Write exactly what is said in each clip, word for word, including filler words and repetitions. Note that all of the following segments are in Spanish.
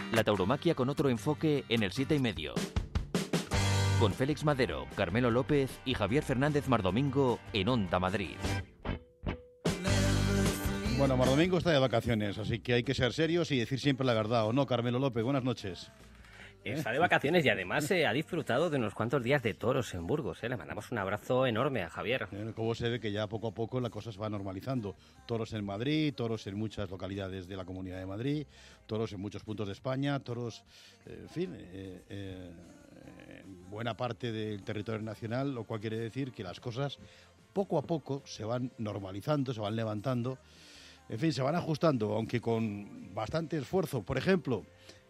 La tauromaquia con otro enfoque en el siete y medio. Con Félix Madero, Carmelo López y Javier Fernández Mardomingo en Onda Madrid. Bueno, Mardomingo está de vacaciones, así que hay que ser serios y decir siempre la verdad, ¿o no, Carmelo López? Buenas noches. Está de vacaciones y además eh, ha disfrutado de unos cuantos días de toros en Burgos. Eh. Le mandamos un abrazo enorme a Javier. Eh, como se ve que ya poco a poco la cosa se va normalizando. Toros en Madrid, toros en muchas localidades de la Comunidad de Madrid, toros en muchos puntos de España, toros, eh, en fin, eh, eh, en buena parte del territorio nacional, lo cual quiere decir que las cosas poco a poco se van normalizando, se van levantando, en fin, se van ajustando, aunque con bastante esfuerzo. Por ejemplo,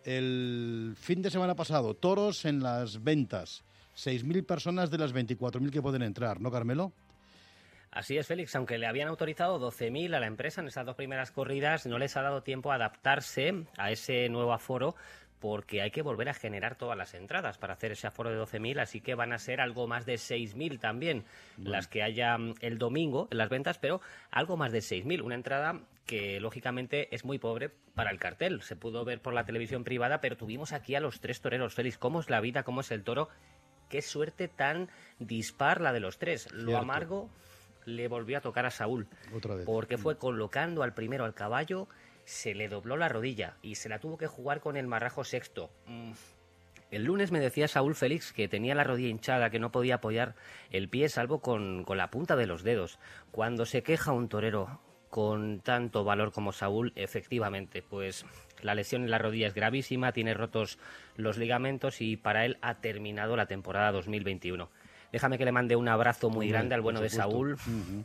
el fin de semana pasado, toros en las ventas, seis mil personas de las veinticuatro mil que pueden entrar, ¿no, Carmelo? Así es, Félix, aunque le habían autorizado doce mil a la empresa en estas dos primeras corridas, no les ha dado tiempo a adaptarse a ese nuevo aforo, porque hay que volver a generar todas las entradas para hacer ese aforo de doce mil, así que van a ser algo más de seis mil también bueno. las que haya el domingo en las ventas, pero algo más de seis mil, una entrada que lógicamente es muy pobre para el cartel. Se pudo ver por la televisión privada, pero tuvimos aquí a los tres toreros. Félix, ¿cómo es la vida? ¿Cómo es el toro? Qué suerte tan dispar la de los tres. Cierto. Lo amargo le volvió a tocar a Saúl, otra vez, porque fue colocando al primero al caballo, se le dobló la rodilla y se la tuvo que jugar con el marrajo sexto. Mm. El lunes me decía Saúl Félix que tenía la rodilla hinchada, que no podía apoyar el pie salvo con, con la punta de los dedos. Cuando se queja un torero con tanto valor como Saúl, efectivamente, pues la lesión en la rodilla es gravísima, tiene rotos los ligamentos y para él ha terminado la temporada dos mil veintiuno. Déjame que le mande un abrazo muy Hombre, grande al bueno de Saúl. Uh-huh.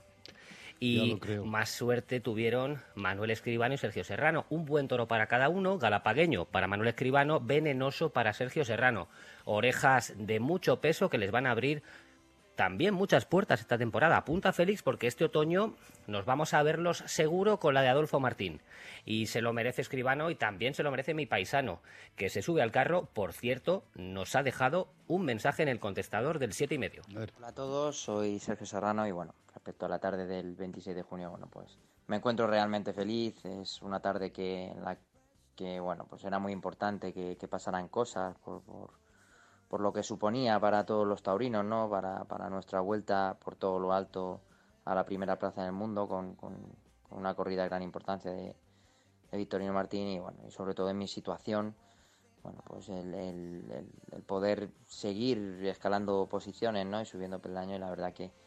Y más suerte tuvieron Manuel Escribano y Sergio Serrano. Un buen toro para cada uno, galapagueño para Manuel Escribano, venenoso para Sergio Serrano. Orejas de mucho peso que les van a abrir también muchas puertas esta temporada. Apunta, Félix, porque este otoño nos vamos a verlos seguro con la de Adolfo Martín. Y se lo merece Escribano y también se lo merece mi paisano, que se sube al carro. Por cierto, nos ha dejado un mensaje en el contestador del siete y medio. Hola a todos, soy Sergio Serrano y bueno, respecto a la tarde del veintiséis de junio, bueno, pues me encuentro realmente feliz. Es una tarde que en la que, bueno, pues era muy importante que, que pasaran cosas por... por por lo que suponía para todos los taurinos, ¿no? Para, para nuestra vuelta por todo lo alto a la primera plaza del mundo con, con, con una corrida de gran importancia de, de Victorino Martín y bueno, y sobre todo en mi situación, bueno, pues el, el, el, el poder seguir escalando posiciones, ¿no? Y subiendo peldaños, y la verdad que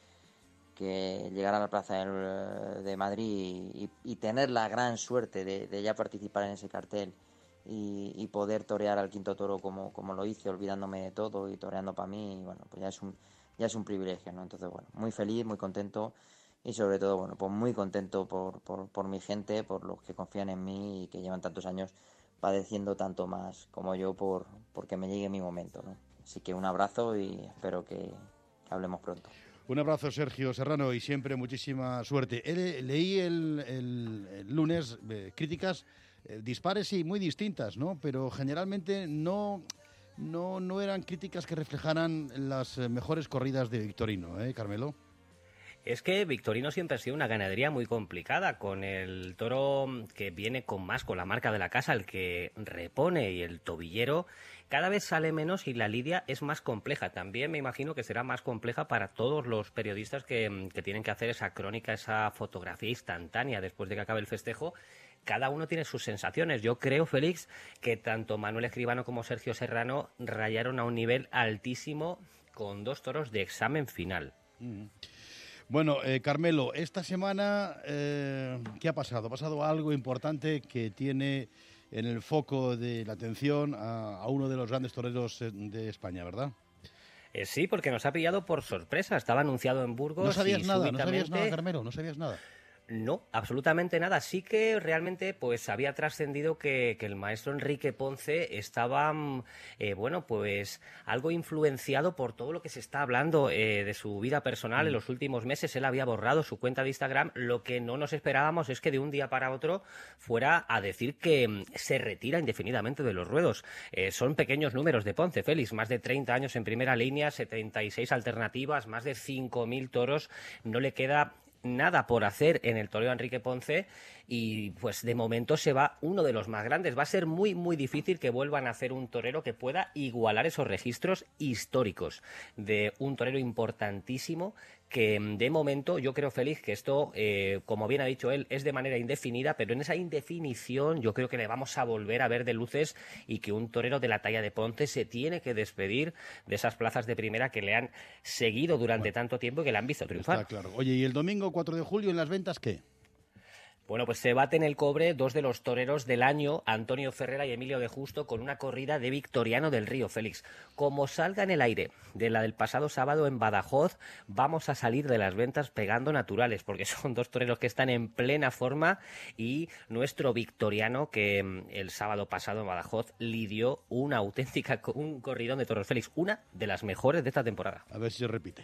que llegar a la plaza del, de Madrid y, y tener la gran suerte de, de ya participar en ese cartel Y, y poder torear al quinto toro como, como lo hice, olvidándome de todo y toreando para mí, y bueno, pues ya es un ya es un privilegio, ¿no? Entonces, bueno, muy feliz, muy contento y sobre todo, bueno, pues muy contento por, por, por mi gente, por los que confían en mí y que llevan tantos años padeciendo tanto más como yo por porque me llegue mi momento, ¿no? Así que un abrazo y espero que, que hablemos pronto. Un abrazo, Sergio Serrano, y siempre muchísima suerte. He, leí el, el, el lunes eh, críticas eh, dispares y muy distintas, ¿no? Pero generalmente no, no, no eran críticas que reflejaran las eh, mejores corridas de Victorino, ¿eh, Carmelo? Es que Victorino siempre ha sido una ganadería muy complicada, con el toro que viene con más, con la marca de la casa, el que repone, y el tobillero cada vez sale menos y la lidia es más compleja. También me imagino que será más compleja para todos los periodistas que, que tienen que hacer esa crónica, esa fotografía instantánea después de que acabe el festejo. Cada uno tiene sus sensaciones. Yo creo, Félix, que tanto Manuel Escribano como Sergio Serrano rayaron a un nivel altísimo con dos toros de examen final. Mm. Bueno, eh, Carmelo, esta semana, eh, ¿qué ha pasado? Ha pasado algo importante que tiene en el foco de la atención a, a uno de los grandes toreros de España, ¿verdad? Eh, sí, porque nos ha pillado por sorpresa. Estaba anunciado en Burgos. No sabías y nada, súbitamente... no sabías nada, Carmelo, no sabías nada. No, absolutamente nada. Sí que realmente pues había trascendido que, que el maestro Enrique Ponce estaba, eh, bueno, pues algo influenciado por todo lo que se está hablando eh, de su vida personal mm. en los últimos meses. Él había borrado su cuenta de Instagram. Lo que no nos esperábamos es que de un día para otro fuera a decir que se retira indefinidamente de los ruedos. Eh, son pequeños números de Ponce, Félix. Más de treinta años en primera línea, setenta y seis alternativas, más de cinco mil toros. No le queda nada por hacer en el toreo Enrique Ponce y pues de momento se va uno de los más grandes. Va a ser muy muy difícil que vuelvan a hacer un torero que pueda igualar esos registros históricos de un torero importantísimo que de momento yo creo, Félix, que esto, eh, como bien ha dicho él, es de manera indefinida, pero en esa indefinición yo creo que le vamos a volver a ver de luces y que un torero de la talla de Ponce se tiene que despedir de esas plazas de primera que le han seguido durante bueno, tanto tiempo y que le han visto triunfar. Está claro. Oye, ¿y el domingo cuatro de julio en las ventas qué? Bueno, pues se baten el cobre dos de los toreros del año, Antonio Ferrera y Emilio de Justo, con una corrida de Victoriano del Río, Félix. Como salga en el aire de la del pasado sábado en Badajoz, vamos a salir de las ventas pegando naturales, porque son dos toreros que están en plena forma y nuestro Victoriano, que el sábado pasado en Badajoz lidió una auténtica, un corridón de toros, Félix, una de las mejores de esta temporada. A ver si se repite.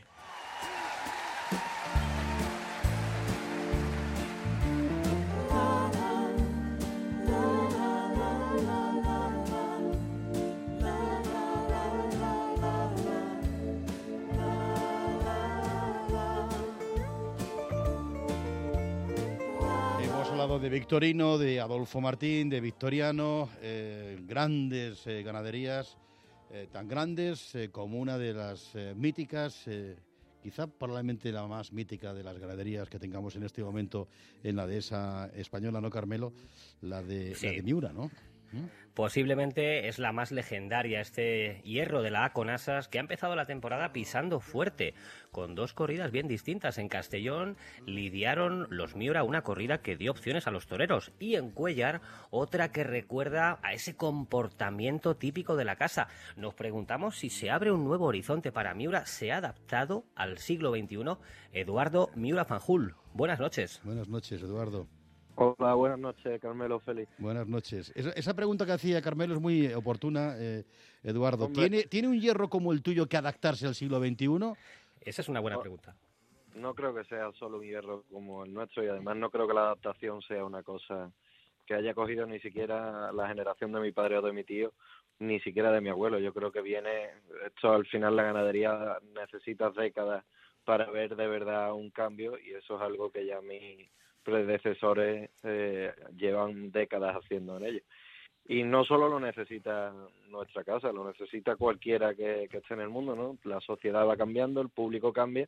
De Victorino, de Adolfo Martín, de Victoriano, eh, grandes eh, ganaderías, eh, tan grandes eh, como una de las eh, míticas, eh, quizá probablemente la más mítica de las ganaderías que tengamos en este momento en la dehesa española, ¿no, Carmelo? La de, sí. la de Miura, ¿no? ¿Mm? Posiblemente es la más legendaria, este hierro de la A con asas, que ha empezado la temporada pisando fuerte, con dos corridas bien distintas. En Castellón lidiaron los Miura una corrida que dio opciones a los toreros, y en Cuéllar otra que recuerda a ese comportamiento típico de la casa. Nos preguntamos si se abre un nuevo horizonte para Miura. ¿Se ha adaptado al siglo veintiuno? Eduardo Miura Fanjul, buenas noches. Buenas noches, Eduardo. Hola, buenas noches, Carmelo, Félix. Buenas noches. Esa, esa pregunta que hacía Carmelo es muy oportuna, eh, Eduardo. ¿Tiene, ¿Tiene un hierro como el tuyo que adaptarse al siglo veintiuno? Esa es una buena no, pregunta. No creo que sea solo un hierro como el nuestro y además no creo que la adaptación sea una cosa que haya cogido ni siquiera la generación de mi padre o de mi tío, ni siquiera de mi abuelo. Yo creo que viene, esto al final la ganadería necesita décadas para ver de verdad un cambio y eso es algo que ya mi predecesores eh, llevan décadas haciendo en ello. Y no solo lo necesita nuestra casa, lo necesita cualquiera que, que esté en el mundo, ¿no? La sociedad va cambiando, el público cambia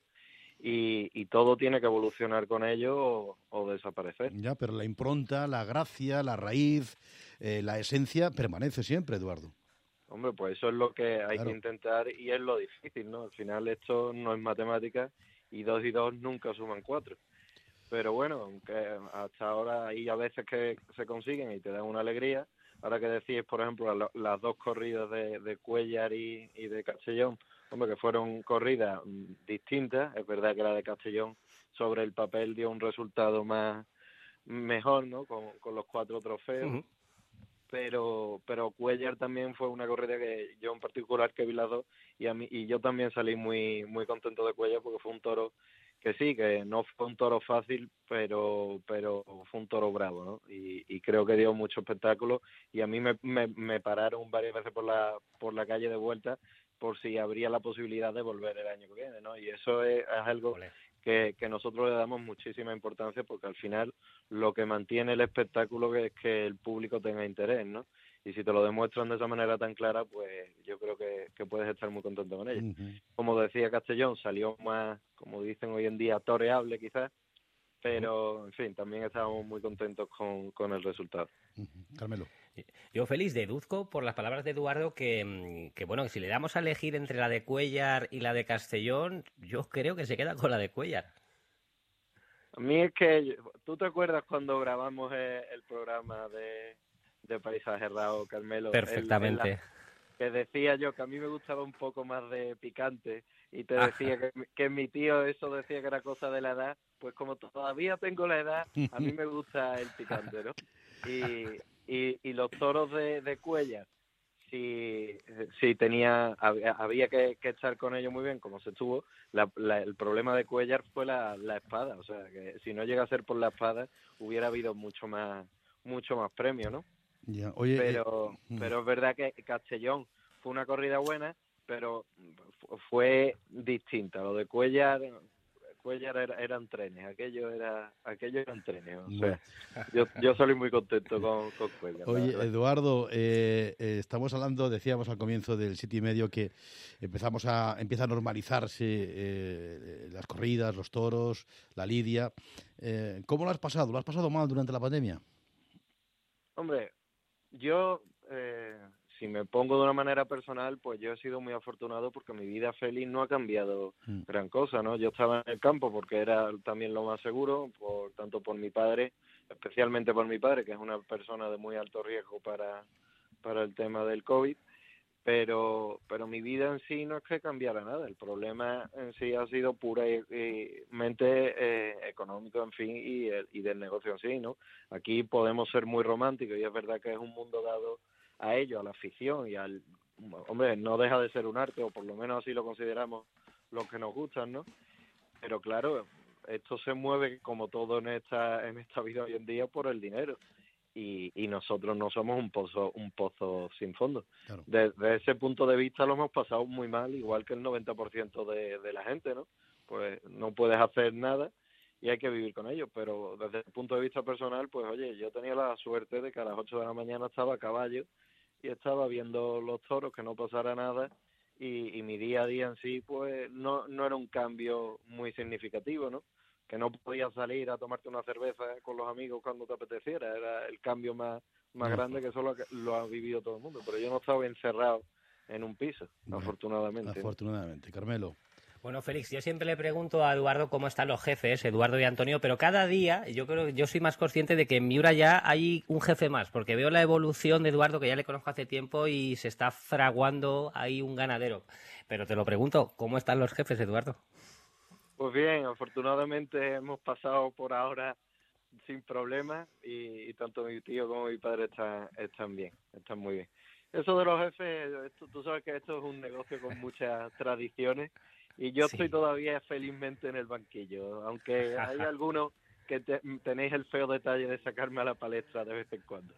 y, y todo tiene que evolucionar con ello o, o desaparecer. Ya, pero la impronta, la gracia, la raíz, eh, la esencia permanece siempre, Eduardo. Hombre, pues eso es lo que hay claro. que intentar y es lo difícil, ¿no? Al final esto no es matemática y dos y dos nunca suman cuatro. Pero bueno, aunque hasta ahora hay a veces que se consiguen y te dan una alegría. Ahora que decís, por ejemplo, la, las dos corridas de, de Cuéllar y, y de Castellón, hombre, que fueron corridas distintas. Es verdad que la de Castellón sobre el papel dio un resultado más mejor, ¿no? Con, con los cuatro trofeos. Uh-huh. Pero pero Cuéllar también fue una corrida que yo en particular que vi las dos y a mí y yo también salí muy muy contento de Cuéllar porque fue un toro que sí, que no fue un toro fácil, pero pero fue un toro bravo, ¿no? Y, y creo que dio mucho espectáculo y a mí me, me, me pararon varias veces por la por la calle de vuelta por si habría la posibilidad de volver el año que viene, ¿no? Y eso es, es algo que, que nosotros le damos muchísima importancia porque al final lo que mantiene el espectáculo es que el público tenga interés, ¿no? Y si te lo demuestran de esa manera tan clara, pues yo creo que, que puedes estar muy contento con ello. Uh-huh. Como decía Castellón, salió más, como dicen hoy en día, toreable quizás, pero en fin, también estábamos muy contentos con, con el resultado. Uh-huh. Carmelo. Yo, Félix, deduzco por las palabras de Eduardo que, que, bueno, que si le damos a elegir entre la de Cuéllar y la de Castellón, yo creo que se queda con la de Cuéllar. A mí es que, ¿tú te acuerdas cuando grabamos el, el programa de, de Paisaje Rao, Carmelo? Perfectamente. El, el, que decía yo que a mí me gustaba un poco más de picante y te decía que, que mi tío eso decía que era cosa de la edad, pues como todavía tengo la edad, a mí me gusta el picante, ¿no? Y, y, y los toros de, de Cuéllar, si, si tenía, había, había que, que estar con ellos muy bien, como se estuvo, la, la, el problema de Cuéllar fue la, la espada, o sea, que si no llega a ser por la espada, hubiera habido mucho más, mucho más premio, ¿no? Ya, oye, pero eh, pero es verdad que Castellón fue una corrida buena, pero fue distinta. Lo de Cuéllar, Cuéllar era, eran trenes, aquello era, aquello eran trenes. O sea, yo, yo salí muy contento con, con Cuéllar. Oye, Eduardo, eh, eh, estamos hablando, decíamos al comienzo del Siete y Medio que empezamos a empieza a normalizarse eh, las corridas, los toros, la lidia. Eh, ¿Cómo lo has pasado? ¿Lo has pasado mal durante la pandemia? Hombre, yo, eh, si me pongo de una manera personal, pues yo he sido muy afortunado porque mi vida feliz no ha cambiado mm. gran cosa, ¿no? Yo estaba en el campo porque era también lo más seguro, por tanto por mi padre, especialmente por mi padre, que es una persona de muy alto riesgo para, para el tema del COVID, pero pero mi vida en sí no es que cambiara nada, el problema en sí ha sido puramente eh, económico, en fin, y, y del negocio en sí, ¿no? Aquí podemos ser muy románticos y es verdad que es un mundo dado a ello, a la afición y al... Hombre, no deja de ser un arte, o por lo menos así lo consideramos los que nos gustan, ¿no? Pero claro, esto se mueve como todo en esta en esta vida hoy en día por el dinero. Y, y nosotros no somos un pozo un pozo sin fondo. Claro. Desde ese punto de vista lo hemos pasado muy mal, igual que el noventa por ciento de, de la gente, ¿no? Pues no puedes hacer nada y hay que vivir con ello, pero desde el punto de vista personal, pues oye, yo tenía la suerte de que a las ocho de la mañana estaba a caballo y estaba viendo los toros, que no pasara nada, y, y mi día a día en sí, pues no, no era un cambio muy significativo, ¿no? Que no podías salir a tomarte una cerveza con los amigos cuando te apeteciera, era el cambio más, más no. grande que solo lo ha vivido todo el mundo, pero yo no estaba encerrado en un piso, bueno, afortunadamente. Afortunadamente, Carmelo. Bueno, Félix, yo siempre le pregunto a Eduardo cómo están los jefes, Eduardo y Antonio, pero cada día yo creo que yo soy más consciente de que en Miura ya hay un jefe más, porque veo la evolución de Eduardo, que ya le conozco hace tiempo, y se está fraguando ahí un ganadero. Pero te lo pregunto, ¿cómo están los jefes, Eduardo? Pues bien, afortunadamente hemos pasado por ahora sin problemas y, y tanto mi tío como mi padre están, están bien, están muy bien. Eso de los jefes, esto, tú sabes que esto es un negocio con muchas tradiciones y yo sí. estoy todavía felizmente en el banquillo, aunque hay algunos que te, tenéis el feo detalle de sacarme a la palestra de vez en cuando.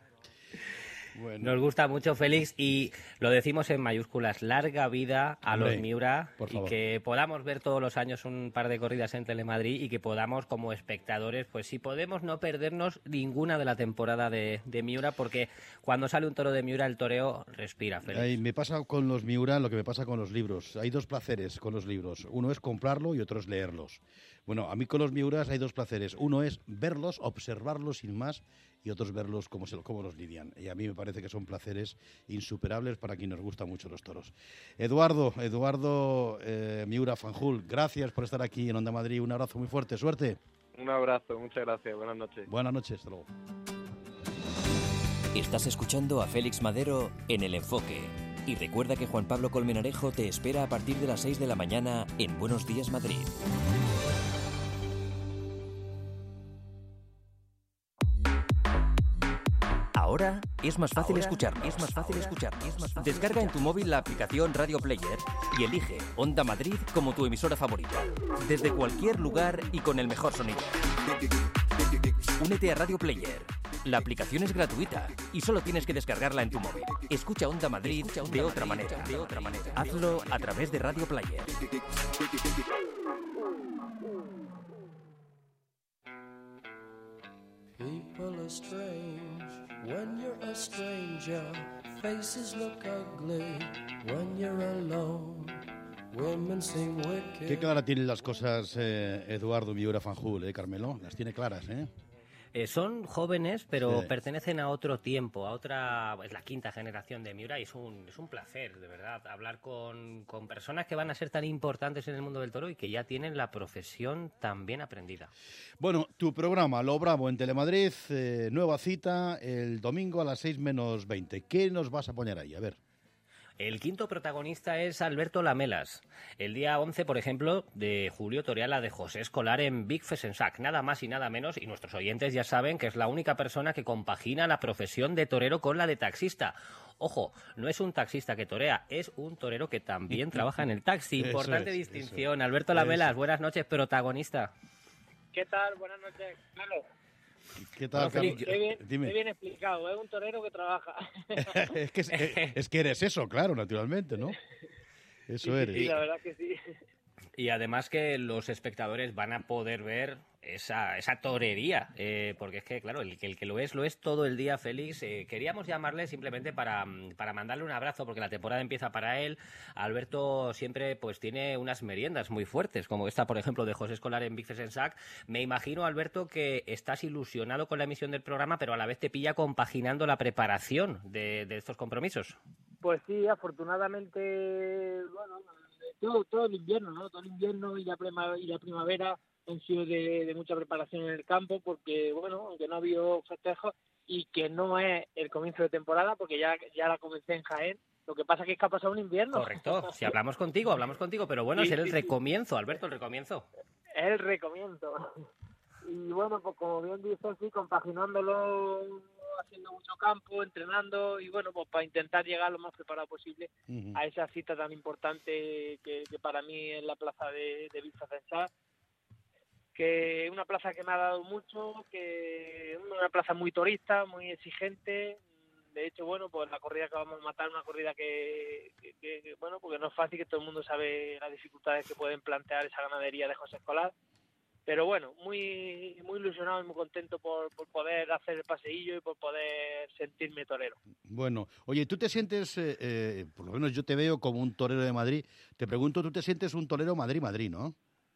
Bueno. Nos gusta mucho, Félix, y lo decimos en mayúsculas, larga vida a Hombre, los Miura, y que podamos ver todos los años un par de corridas en Telemadrid y que podamos, como espectadores, pues si podemos no perdernos ninguna de la temporada de, de Miura, porque cuando sale un toro de Miura el toreo respira, Félix. Ay, me pasa con los Miura lo que me pasa con los libros. Hay dos placeres con los libros. Uno es comprarlo y otro es leerlos. Bueno, a mí con los Miuras hay dos placeres. Uno es verlos, observarlos sin más, y otros verlos cómo, se, cómo los lidian. Y a mí me parece que son placeres insuperables para quien nos gustan mucho los toros. Eduardo, Eduardo eh, Miura Fanjul, gracias por estar aquí en Onda Madrid. Un abrazo muy fuerte, suerte. Un abrazo, muchas gracias, buenas noches. Buenas noches, hasta luego. Estás escuchando a Félix Madero en El Enfoque. Y recuerda que Juan Pablo Colmenarejo te espera a partir de las seis de la mañana en Buenos Días Madrid. Ahora es más fácil escuchar, es más fácil escuchar, es más fácil. Descarga en tu móvil la aplicación Radio Player y elige Onda Madrid como tu emisora favorita, desde cualquier lugar y con el mejor sonido. Únete a Radio Player. La aplicación es gratuita y solo tienes que descargarla en tu móvil. Escucha Onda Madrid de otra manera, de otra manera. Hazlo a través de Radio Player. People are strange when you're a stranger. Faces look ugly when you're alone. Women seem wicked. Qué clara tienen las cosas eh, Eduardo Miura Fanjul, ¿eh, Carmelo? Las tiene claras, ¿eh? Eh, son jóvenes, pero sí. pertenecen a otro tiempo, a otra, es la quinta generación de Miura y es un, es un placer, de verdad, hablar con, con personas que van a ser tan importantes en el mundo del toro y que ya tienen la profesión tan bien aprendida. Bueno, tu programa, Lo Bravo en Telemadrid, eh, nueva cita el domingo a las seis menos veinte. ¿Qué nos vas a poner ahí? A ver. El quinto protagonista es Alberto Lamelas. El día once, por ejemplo, de julio torea la de José Escolar en Big Fesensac, nada más y nada menos, y nuestros oyentes ya saben que es la única persona que compagina la profesión de torero con la de taxista. Ojo, no es un taxista que torea, es un torero que también trabaja en el taxi. Importante es, distinción. Alberto Lamelas, buenas noches, protagonista. ¿Qué tal? Buenas noches, Carlos. ¿Qué tal, Carlos? Qué bien, Dime. Qué bien explicado, es un torero que trabaja. es, que, es, es que eres eso, claro, naturalmente, ¿no? Eso sí, eres. Sí, la verdad que sí. Y además que los espectadores van a poder ver esa, esa torería, eh, porque es que, claro, el, el que lo es, lo es todo el día, Félix. Eh, queríamos llamarle simplemente para, para mandarle un abrazo, porque la temporada empieza para él. Alberto siempre pues tiene unas meriendas muy fuertes, como esta, por ejemplo, de José Escolar en Big Fest en Sac. Me imagino, Alberto, que estás ilusionado con la emisión del programa, pero a la vez te pilla compaginando la preparación de, de estos compromisos. Pues sí, afortunadamente, bueno, todo, todo el invierno, ¿no? Todo el invierno y la, prima, y la primavera han sido de, de mucha preparación en el campo, porque, bueno, aunque no ha habido festejos y que no es el comienzo de temporada, porque ya, ya la comencé en Jaén, lo que pasa es que, es que ha pasado un invierno. Correcto, si hablamos contigo, hablamos contigo, pero bueno, sí, será el recomienzo, Alberto, el recomienzo. Es el recomienzo. Y bueno, pues como bien dices, sí, compaginándolo, haciendo mucho campo, entrenando y bueno, pues para intentar llegar lo más preparado posible uh-huh. a esa cita tan importante que, que para mí es la plaza de, de Big Fest en Sac, que es una plaza que me ha dado mucho, que es una plaza muy turista, muy exigente. De hecho, bueno, pues la corrida que vamos a matar, una corrida que, que, que bueno, porque no es fácil, que todo el mundo sabe las dificultades que pueden plantear esa ganadería de José Escolar. Pero bueno, muy muy ilusionado y muy contento por, por poder hacer el paseillo y por poder sentirme torero. Bueno, oye, ¿tú te sientes, eh, eh, por lo menos yo te veo como un torero de Madrid? Te pregunto, ¿tú te sientes un torero Madrid-Madrid, no?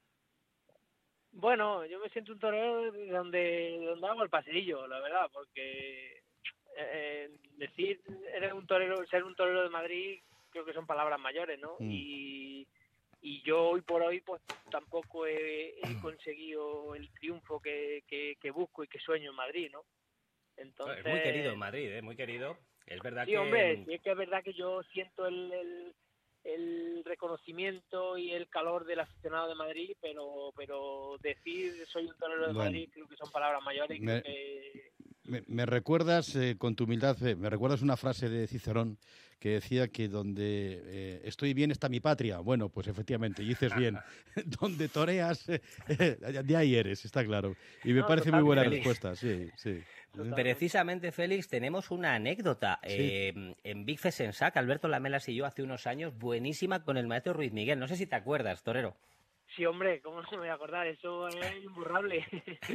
Bueno, yo me siento un torero donde, donde hago el paseillo, la verdad, porque eh, decir eres un torero, ser un torero de Madrid, creo que son palabras mayores, ¿no? Mm. Y... Y yo hoy por hoy pues tampoco he, he conseguido el triunfo que, que, que busco y que sueño en Madrid, ¿no? Entonces, es muy querido en Madrid, ¿eh? Muy querido. Es verdad sí, que... hombre, sí es que es verdad que yo siento el, el, el reconocimiento y el calor del aficionado de Madrid, pero pero decir soy un torero de bueno, Madrid creo que son palabras mayores. Me, creo que... me, me recuerdas, eh, con tu humildad, eh, me recuerdas una frase de Cicerón que decía que donde eh, estoy bien está mi patria. Bueno, pues efectivamente, y dices bien. Donde toreas, eh, de ahí eres, está claro. Y me no, parece muy buena Félix. Respuesta, sí, sí. Totalmente. Precisamente, Félix, tenemos una anécdota sí. eh, en Big Fest en Sac, Alberto Lamelas y yo, hace unos años, buenísima, con el maestro Ruiz Miguel. No sé si te acuerdas, torero. Sí, hombre, ¿cómo no me voy a acordar? Eso es imborrable.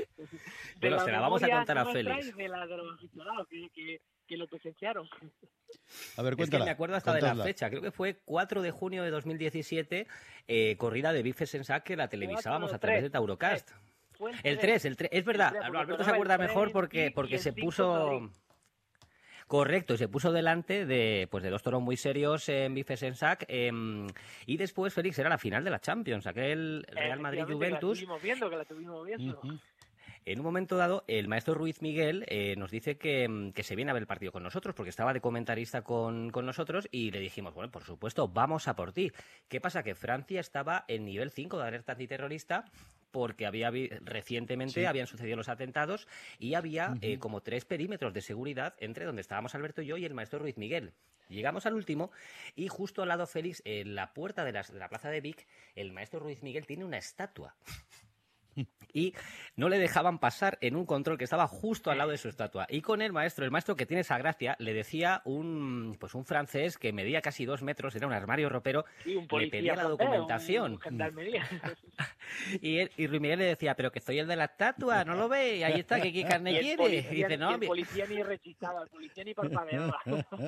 Bueno, se la vamos a contar a Félix. De la de los aficionados que, que, que lo presenciaron. A ver, cuéntala. Es que me acuerdo hasta contadla. De la fecha, creo que fue cuatro de junio de dos mil diecisiete, eh, corrida de Big Fest en Sac, que la televisábamos a través de Taurocast. El tres, el tres, es verdad, el tres, Alberto se acuerda mejor porque, porque se puso... Correcto, se puso delante de pues de dos toros muy serios en Big Fest en Sac, eh, y después, Félix, era la final de la Champions, aquel Real Madrid-Juventus. Que la estuvimos viendo, que la estuvimos viendo. Uh-huh. En un momento dado, el maestro Ruiz Miguel eh, nos dice que, que se viene a ver el partido con nosotros, porque estaba de comentarista con, con nosotros, y le dijimos, bueno, por supuesto, vamos a por ti. ¿Qué pasa? Que Francia estaba en nivel cinco de alerta antiterrorista, porque había recientemente sí. habían sucedido los atentados y había uh-huh. eh, como tres perímetros de seguridad entre donde estábamos Alberto y yo y el maestro Ruiz Miguel. Llegamos al último y justo al lado, Félix, en la puerta de, las, de la plaza de Vic, el maestro Ruiz Miguel tiene una estatua. Y no le dejaban pasar en un control que estaba justo al lado de su estatua. Y con el maestro, el maestro que tiene esa gracia, le decía un pues un francés que medía casi dos metros, era un armario ropero, sí, un le pedía la documentación. Un, un y, él, y Ruiz Miguel le decía, pero que estoy el de la estatua, ¿no lo ve? Ahí está, ¿qué, qué carne y quiere? Policía, y dice, no, y el policía ni rechistaba, el policía ni parpadeaba.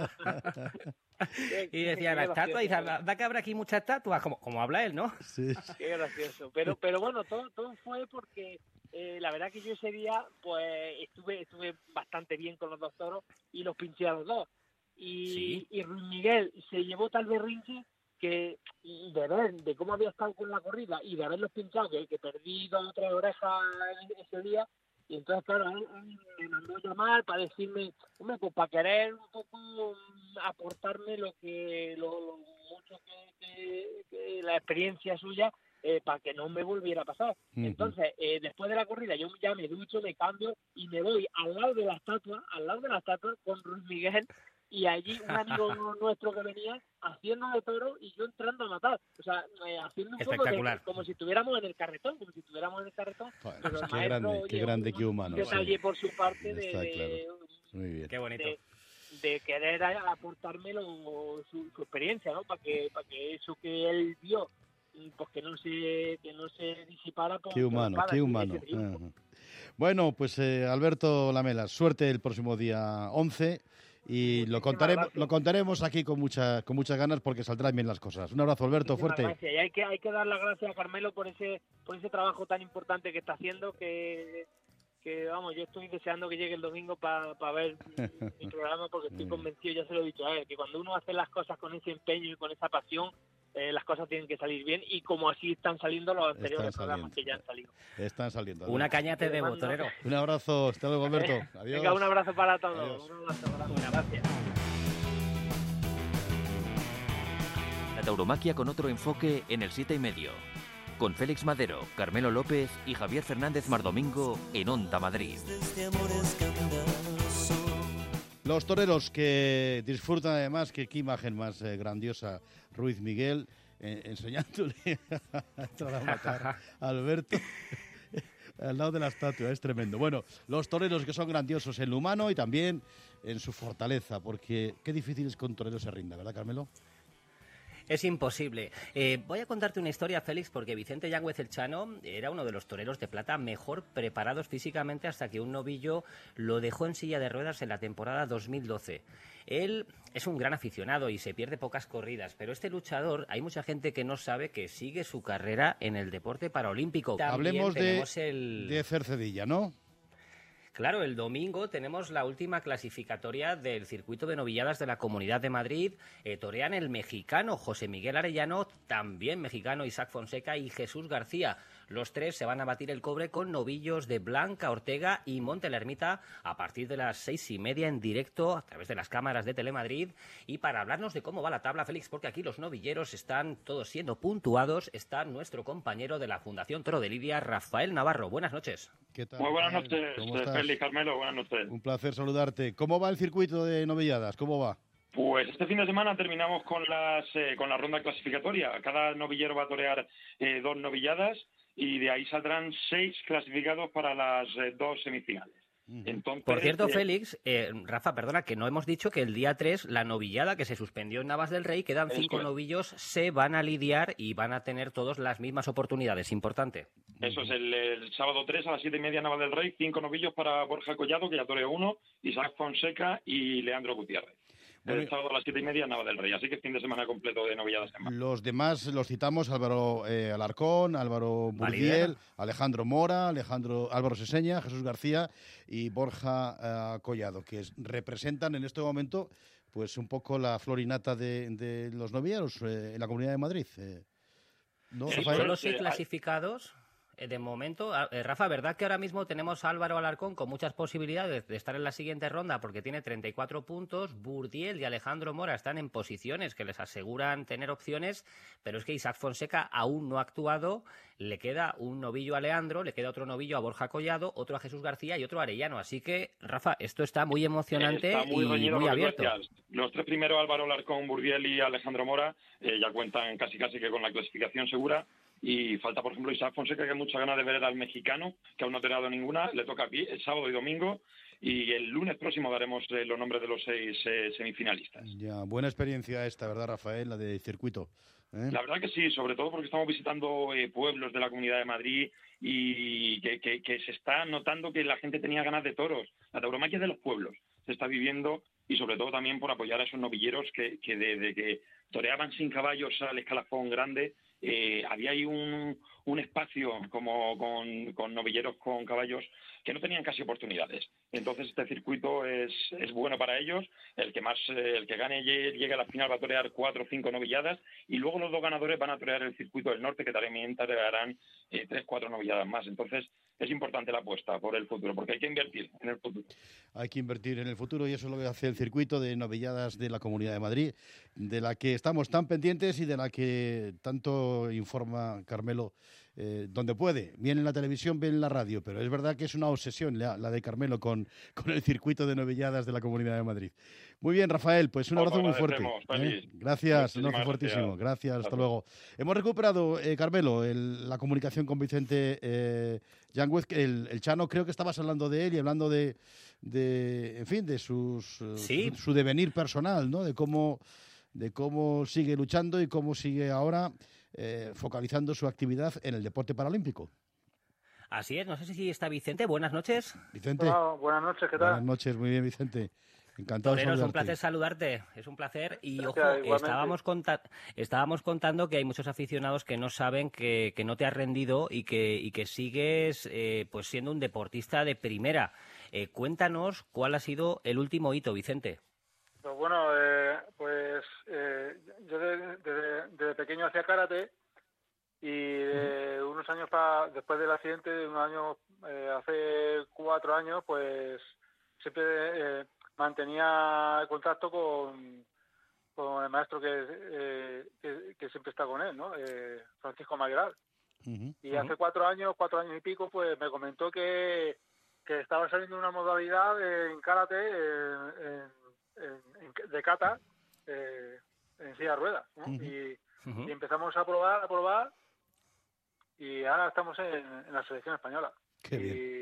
Y decía, la estatua, y dice, da que habrá aquí muchas estatuas, como, como habla él, ¿no? Sí. Qué gracioso. Pero, pero bueno, todo, todo fue porque eh, la verdad que yo ese día pues estuve estuve bastante bien con los dos toros y los pinché a los dos. Y, ¿sí? y Ruiz Miguel se llevó tal berrinche que de ver de cómo había estado con la corrida y de haberlos pinchado, que, que perdí dos o tres orejas ese día. Y entonces, claro, él, él me mandó a llamar para decirme, hombre, pues para querer un poco aportarme lo que, lo, lo mucho que, que, que la experiencia suya, eh, para que no me volviera a pasar. Uh-huh. Entonces, eh, después de la corrida, yo ya me ducho, me cambio y me voy al lado de la estatua, al lado de la estatua con Ruiz Miguel, y allí un amigo nuestro que venía haciendo de toro y yo entrando a matar, o sea, eh, haciendo un poco de, como si estuviéramos en el carretón, como si estuviéramos en el carretón. Joder, pues qué grande, oye, qué grande, qué humano. Un detalle sí. por su parte de, Está de, claro. Muy bien. Qué bonito. De, de querer aportarme lo, su, su experiencia, ¿no? Para que, para que eso que él vio pues que no se que no se disipara por qué humano, por qué humano. Uh-huh. Bueno, pues eh, Alberto Lamelas, suerte el próximo día once y lo contaremos lo contaremos aquí con mucha con muchas ganas porque saldrán bien las cosas. Un abrazo, Alberto, Muchísimas fuerte. Gracias. Y hay que hay que dar las gracias a Carmelo por ese por ese trabajo tan importante que está haciendo, que que vamos, yo estoy deseando que llegue el domingo para pa ver mi programa, porque estoy convencido, ya se lo he dicho a él, que cuando uno hace las cosas con ese empeño y con esa pasión, eh, las cosas tienen que salir bien, y como así están saliendo los anteriores programas que ya han salido. Están saliendo. Una Alberto. caña te debo, torero. Un abrazo, hasta luego, Alberto. Adiós. Venga, un abrazo para todos. Adiós. Un abrazo para todos. Gracias. La tauromaquia con otro enfoque en el siete y medio. Con Félix Madero, Carmelo López y Javier Fernández Mardomingo en Onda Madrid. Los toreros que disfrutan además, que qué imagen más eh, grandiosa, Ruiz Miguel, eh, enseñándole a entrar a matar a Alberto al lado de la estatua, es tremendo. Bueno, los toreros que son grandiosos en lo humano y también en su fortaleza, porque qué difícil es que un torero se rinda, ¿verdad, Carmelo? Es imposible. Eh, voy a contarte una historia, Félix, porque Vicente Yáñez el Chano era uno de los toreros de plata mejor preparados físicamente hasta que un novillo lo dejó en silla de ruedas en la temporada dos mil doce. Él es un gran aficionado y se pierde pocas corridas, pero este luchador, hay mucha gente que no sabe que sigue su carrera en el deporte paraolímpico. También Hablemos de, el... de Cercedilla, ¿no? Claro, el domingo tenemos la última clasificatoria del circuito de novilladas de la Comunidad de Madrid. Eh, torean el mexicano José Miguel Arellano, también mexicano Isaac Fonseca y Jesús García. Los tres se van a batir el cobre con novillos de Blanca Ortega y Monte la Ermita a partir de las seis y media en directo a través de las cámaras de Telemadrid. Y para hablarnos de cómo va la tabla, Félix, porque aquí los novilleros están todos siendo puntuados, está nuestro compañero de la Fundación Toro de Lidia, Rafael Navarro. Buenas noches. ¿Qué tal? Muy buenas noches, ¿Cómo estás? Félix, Carmelo, buenas noches. Un placer saludarte. ¿Cómo va el circuito de novilladas? ¿Cómo va? Pues este fin de semana terminamos con las eh, con la ronda clasificatoria. Cada novillero va a torear eh, dos novilladas y de ahí saldrán seis clasificados para las eh, dos semifinales. Entonces, Por cierto, eh, Félix, eh, Rafa, perdona, que no hemos dicho que el día tres, la novillada que se suspendió en Navas del Rey, quedan cinco es. novillos, se van a lidiar y van a tener todos las mismas oportunidades. Importante. Eso es el, el sábado tres a las siete y media Navas del Rey, cinco novillos para Borja Collado, que ya toreó uno, Isaac Fonseca y Leandro Gutiérrez. Bueno, el sábado a las siete y media Navas del Rey, así que fin de semana completo de novilladas. Los demás los citamos: Álvaro eh, Alarcón, Álvaro Burdiel, Alejandro Mora, Alejandro Álvaro Seseña, Jesús García y Borja eh, Collado, que es, representan en este momento pues un poco la florinata de, de los novilleros eh, en la Comunidad de Madrid. Eh, ¿no, Sí, Rafael? solo seis clasificados. De momento, eh, Rafa, ¿verdad que ahora mismo tenemos a Álvaro Alarcón con muchas posibilidades de estar en la siguiente ronda porque tiene treinta y cuatro puntos? Burdiel y Alejandro Mora están en posiciones que les aseguran tener opciones, pero es que Isaac Fonseca aún no ha actuado. Le queda un novillo a Leandro, le queda otro novillo a Borja Collado, otro a Jesús García y otro a Arellano. Así que, Rafa, esto está muy emocionante Está muy y muy abierto. Los tres primeros, Álvaro Alarcón, Burdiel y Alejandro Mora, eh, ya cuentan casi casi que con la clasificación segura. Y falta, por ejemplo, Isaac Fonseca, que hay mucha ganas de ver al mexicano, que aún no ha tirado ninguna. Le toca aquí el sábado y domingo. Y el lunes próximo daremos eh, los nombres de los seis eh, semifinalistas. Ya, buena experiencia esta, ¿verdad, Rafael? La de circuito. ¿eh? La verdad que sí, sobre todo porque estamos visitando eh, pueblos de la Comunidad de Madrid y que, que, que se está notando que la gente tenía ganas de toros. La tauromaquia de los pueblos se está viviendo, y sobre todo también por apoyar a esos novilleros que, que de, de que toreaban sin caballos al escalafón grande. Eh, había ahí un, un espacio como con, con novilleros con caballos que no tenían casi oportunidades. Entonces este circuito es, es bueno para ellos. El que más eh, el que gane llegue a la final va a torear cuatro o cinco novilladas, y luego los dos ganadores van a torear el circuito del norte, que también torearán eh, tres, cuatro novilladas más. Entonces es importante la apuesta por el futuro, porque hay que invertir en el futuro. Hay que invertir en el futuro, y eso es lo que hace el circuito de novilladas de la Comunidad de Madrid, de la que estamos tan pendientes y de la que tanto informa Carmelo eh, donde puede, bien en la televisión, bien en la radio, pero es verdad que es una obsesión la, la de Carmelo con, con el circuito de novilladas de la Comunidad de Madrid. Muy bien, Rafael, pues un Os abrazo muy fuerte. Feliz. ¿eh? Gracias, un Muchísimas abrazo fuertísimo. gracias. Gracias, hasta Gracias. luego. Hemos recuperado, eh, Carmelo, el, la comunicación con Vicente eh, Yáñez. El, el Chano, creo que estabas hablando de él y hablando de, de en fin, de sus, Sí. su, su devenir personal, ¿no? De cómo, de cómo sigue luchando y cómo sigue ahora eh, focalizando su actividad en el deporte paralímpico. Así es, no sé si está Vicente. Buenas noches. Vicente. Hola, buenas noches, ¿qué tal? Buenas noches, muy bien, Vicente. Encantado de Torero, es un saludarte. placer saludarte, es un placer. Y Gracias, ojo, igualmente. estábamos, conta estábamos contando que hay muchos aficionados que no saben que, que no te has rendido y que, y que sigues eh, pues siendo un deportista de primera. Eh, cuéntanos cuál ha sido el último hito, Vicente. Pues bueno, eh, pues eh, yo desde de, de, de pequeño hacía karate y eh, unos años pa, después del accidente, de unos años, eh, hace cuatro años, pues siempre eh, mantenía contacto con, con el maestro que, eh, que, que siempre está con él, ¿no? Eh, Francisco Mayoral. Uh-huh. Y uh-huh. hace cuatro años, cuatro años y pico, pues me comentó que, que estaba saliendo una modalidad en karate, en, en, en, de kata, eh, en silla de ruedas, ¿no? Uh-huh. y, uh-huh. y empezamos a probar, a probar, y ahora estamos en, en la selección española. Qué y, bien.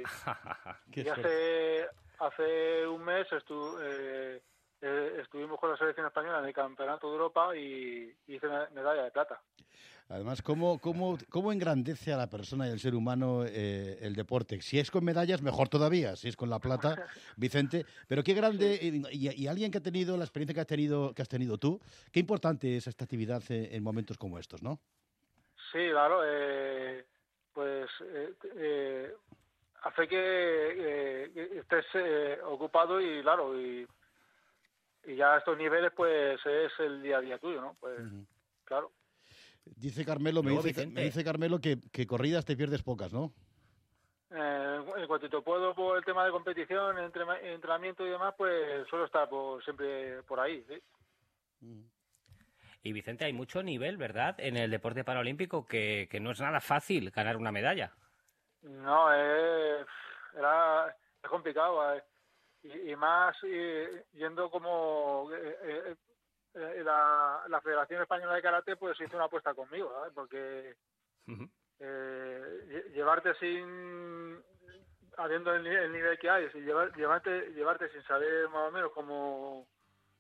y hace, hace un mes estu, eh, eh, estuvimos con la selección española en el Campeonato de Europa y, y hice medalla de plata. Además, ¿cómo, cómo, cómo engrandece a la persona y al ser humano eh, el deporte? Si es con medallas, mejor todavía, si es con la plata, Vicente. Pero qué grande, sí. y, y alguien que ha tenido la experiencia que has tenido, que has tenido tú, qué importante es esta actividad en, en momentos como estos, ¿no? Sí, claro, eh, pues eh, eh, hace que eh, estés eh, ocupado y claro, y, y ya a estos niveles pues es el día a día tuyo, ¿no? Pues uh-huh. claro. Dice Carmelo, me dice, me dice Carmelo que, que corridas te pierdes pocas, ¿no? Eh, en cuanto puedo por el tema de competición, entre, entrenamiento y demás, pues suelo estar por, siempre por ahí, ¿sí? Uh-huh. Y Vicente, hay mucho nivel, ¿verdad?, en el deporte paralímpico, que, que no es nada fácil ganar una medalla. No, eh, era, es complicado, eh, y, y más eh, yendo como eh, eh, la, la Federación Española de Karate pues hizo una apuesta conmigo, ¿sabes? Porque uh-huh. eh, llevarte sin, habiendo el, el nivel que hay, si llevar, llevarte, llevarte sin saber más o menos cómo